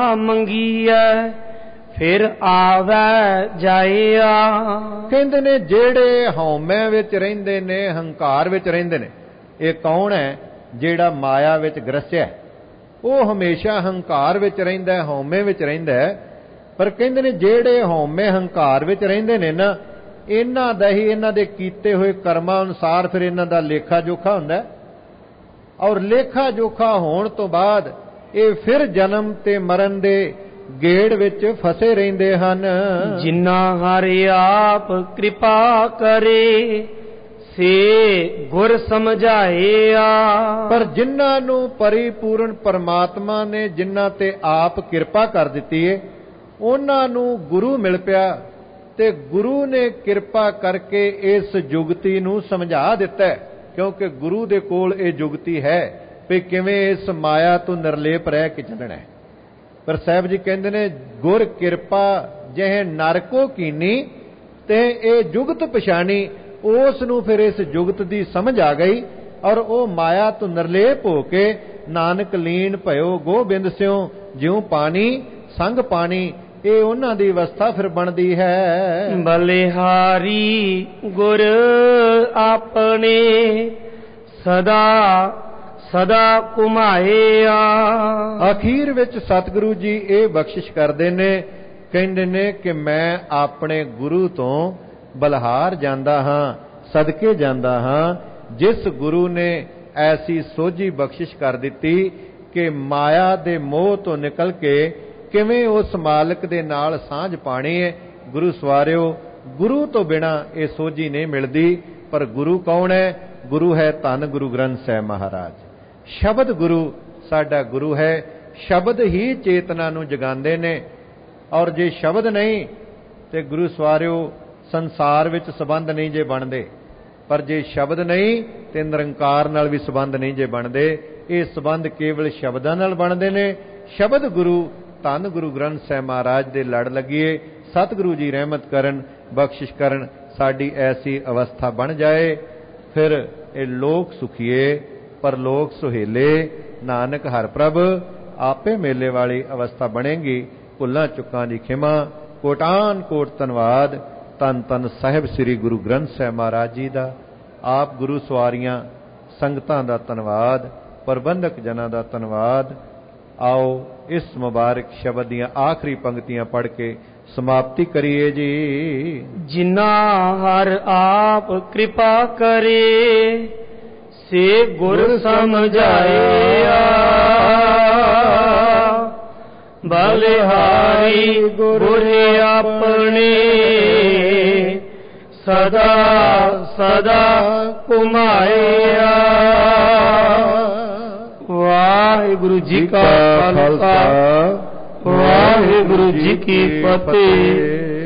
Speaker 1: ਮੰਗੀਐ ਫਿਰ ਆਵੈ ਜਾਇਆ।
Speaker 2: ਕਹਿੰਦੇ ਨੇ ਜਿਹੜੇ ਹਉਮੈ ਵਿੱਚ ਰਹਿੰਦੇ ਨੇ, ਹੰਕਾਰ ਵਿੱਚ ਰਹਿੰਦੇ ਨੇ, ਇਹ ਕੌਣ ਹੈ? ਜਿਹੜਾ ਮਾਇਆ ਵਿੱਚ ਗ੍ਰਸਿਆ, ਉਹ ਹਮੇਸ਼ਾ ਹੰਕਾਰ ਵਿੱਚ ਰਹਿੰਦਾ, ਹਉਮੈ ਵਿੱਚ ਰਹਿੰਦਾ। ਪਰ ਕਹਿੰਦੇ ਨੇ ਜਿਹੜੇ ਹਉਮੈ ਹੰਕਾਰ ਵਿੱਚ ਰਹਿੰਦੇ ਨੇ ਨਾ, ਇਹਨਾਂ ਦਾ ਹੀ, ਇਹਨਾਂ ਦੇ ਕੀਤੇ ਹੋਏ ਕਰਮਾਂ ਅਨੁਸਾਰ ਫਿਰ ਇਹਨਾਂ ਦਾ ਲੇਖਾ ਜੋਖਾ ਹੁੰਦਾ। ਔਰ ਲੇਖਾ ਜੋਖਾ ਹੋਣ ਤੋਂ ਬਾਅਦ ਇਹ ਫਿਰ ਜਨਮ ਤੇ ਮਰਨ ਦੇ ਗੇੜ ਵਿੱਚ ਫਸੇ ਰਹਿੰਦੇ ਹਨ।
Speaker 1: ਜਿਨ੍ਹਾਂ ਹਰਿ ਆਪ ਕਿਰਪਾ ਕਰੇ ਸੇ ਗੁਰ ਸਮਝਾਇਆ।
Speaker 2: ਪਰ ਜਿਨ੍ਹਾਂ ਨੂੰ ਪਰਿਪੂਰਨ ਪਰਮਾਤਮਾ ਨੇ ਜਿਨ੍ਹਾਂ ਤੇ ਆਪ ਕਿਰਪਾ ਕਰ ਦਿੱਤੀ ਏ, ਉਹਨਾਂ ਨੂੰ ਗੁਰੂ ਮਿਲ ਪਿਆ ਤੇ ਗੁਰੂ ਨੇ ਕਿਰਪਾ ਕਰਕੇ ਇਸ ਜੁਗਤੀ ਨੂੰ ਸਮਝਾ ਦਿੱਤਾ। ਕਿਉਂਕਿ ਗੁਰੂ ਦੇ ਕੋਲ ਇਹ ਜੁਗਤੀ ਹੈ ਵੀ ਕਿਵੇਂ ਇਸ ਮਾਇਆ ਤੋਂ ਨਿਰਲੇਪ ਰਹਿ ਕੇ ਚੱਲਣਾ ਹੈ। ਪਰ ਸਾਹਿਬ ਜੀ ਕਹਿੰਦੇ ਨੇ, ਗੁਰ ਕਿਰਪਾ ਜਿਹੇ ਨਰ ਕੋ ਕੀਨੀ ਤੇ ਇਹ ਜੁਗਤ ਪਛਾਣੀ। ਉਸ ਨੂੰ ਫਿਰ ਇਸ ਜੁਗਤ ਦੀ ਸਮਝ ਆ ਗਈ ਔਰ ਉਹ ਮਾਇਆ ਤੋਂ ਨਿਰਲੇਪ ਹੋ ਕੇ ਨਾਨਕ ਲੀਨ ਭਇਓ ਗੋਬਿੰਦ ਸਿਉ ਜਿਉ ਪਾਣੀ ਸੰਗ ਪਾਣੀ। ਇਹ ਉਹਨਾਂ ਦੀ ਅਵਸਥਾ ਫਿਰ ਬਣਦੀ ਹੈ।
Speaker 1: ਬਲਿਹਾਰੀ ਗੁਰ ਆਪਣੇ ਸਦਾ ਸਦਾ ਘੁਮਾਇਆ।
Speaker 2: ਅਖੀਰ ਵਿੱਚ ਸਤਿਗੁਰੂ ਜੀ ਇਹ ਬਖਸ਼ਿਸ਼ ਕਰਦੇ ਨੇ, ਕਹਿੰਦੇ ਨੇ ਕਿ ਮੈਂ ਆਪਣੇ ਗੁਰੂ ਤੋਂ ਬਲਿਹਾਰ ਜਾਂਦਾ ਹਾਂ, ਸਦਕੇ ਜਾਂਦਾ ਹਾਂ, ਜਿਸ ਗੁਰੂ ਨੇ ਐਸੀ ਸੋਝੀ ਬਖਸ਼ਿਸ਼ ਕਰ ਦਿੱਤੀ ਕਿ ਮਾਇਆ ਦੇ ਮੋਹ ਤੋਂ ਨਿਕਲ ਕੇ ਕਿਵੇਂ ਉਸ ਮਾਲਕ ਦੇ ਨਾਲ ਸਾਂਝ ਪਾਣੀ ਹੈ। ਗੁਰੂ ਸਵਾਰਿਓ, ਗੁਰੂ ਤੋਂ ਬਿਨਾਂ ਇਹ ਸੋਝੀ ਨਹੀਂ ਮਿਲਦੀ। ਪਰ ਗੁਰੂ ਕੌਣ ਹੈ? ਗੁਰੂ ਹੈ ਧੰਨ ਗੁਰੂ ਗ੍ਰੰਥ ਸਾਹਿਬ ਮਹਾਰਾਜ। ਸ਼ਬਦ ਗੁਰੂ ਸਾਡਾ ਗੁਰੂ ਹੈ। ਸ਼ਬਦ ਹੀ ਚੇਤਨਾ ਨੂੰ ਜਗਾਉਂਦੇ ਨੇ। ਔਰ ਜੇ ਸ਼ਬਦ ਨਹੀਂ ਤੇ ਗੁਰੂ ਸਵਾਰਿਓ ਸੰਸਾਰ ਵਿੱਚ ਸੰਬੰਧ ਨਹੀਂ ਜੇ ਬਣਦੇ। ਪਰ ਜੇ ਸ਼ਬਦ ਨਹੀਂ ਤੇ ਨਿਰੰਕਾਰ ਨਾਲ ਵੀ ਸੰਬੰਧ ਨਹੀਂ ਜੇ ਬਣਦੇ। ਇਹ ਸੰਬੰਧ ਕੇਵਲ ਸ਼ਬਦਾਂ ਨਾਲ ਬਣਦੇ ਨੇ। ਸ਼ਬਦ ਗੁਰੂ ਧੰਨ ਗੁਰੂ ਗ੍ਰੰਥ ਸਾਹਿਬ ਮਹਾਰਾਜ ਦੇ ਲੜ ਲੱਗੀਏ। ਸਤਿਗੁਰੂ ਜੀ ਰਹਿਮਤ ਕਰਨ, ਬਖਸ਼ਿਸ਼ ਕਰਨ, ਸਾਡੀ ਐਸੀ ਅਵਸਥਾ ਬਣ ਜਾਏ। ਫਿਰ ਇਹ ਲੋਕ ਸੁਖੀਏ ਪਰਲੋਕ ਸੁਹੇਲੇ। ਨਾਨਕ ਹਰ ਪ੍ਰਭ ਆਪੇ ਮੇਲੇ ਵਾਲੀ ਅਵਸਥਾ ਬਣੇਗੀ। ਭੁੱਲਾਂ ਚੁੱਕਾਂ ਦੀ ਖਿਮਾ। ਕੋਟਾਨ ਕੋਟ ਧੰਨਵਾਦ ਧੰਨ ਧੰਨ ਸਾਹਿਬ ਸ੍ਰੀ ਗੁਰੂ ਗ੍ਰੰਥ ਸਾਹਿਬ ਮਹਾਰਾਜ ਜੀ ਦਾ। ਆਪ ਗੁਰੂ ਸਵਾਰੀਆਂ ਸੰਗਤਾਂ ਦਾ ਧੰਨਵਾਦ, ਪ੍ਰਬੰਧਕ ਜਨਾਂ ਦਾ ਧੰਨਵਾਦ। ਆਓ ਇਸ ਮੁਬਾਰਕ ਸ਼ਬਦ ਦੀਆਂ ਆਖਰੀ ਪੰਕਤੀਆਂ ਪੜ੍ਹ ਕੇ ਸਮਾਪਤੀ ਕਰੀਏ ਜੀ।
Speaker 1: ਜਿਨ੍ਹਾਂ ਹਰ ਆਪ ਕਿਰਪਾ ਕਰੇ ਸੇ ਗੁਰ ਸਮਝਾਇਆ। ਬਲਿਹਾਰੀ ਗੁਰ ਆਪਣੇ ਸਦਾ ਸਦਾ ਘੁਮਾਇਆ। ਵਾਹਿਗੁਰੂ ਜੀ ਕਾ ਖਾਲਸਾ, ਵਾਹਿਗੁਰੂ ਜੀ ਕੀ ਫਤਿਹ।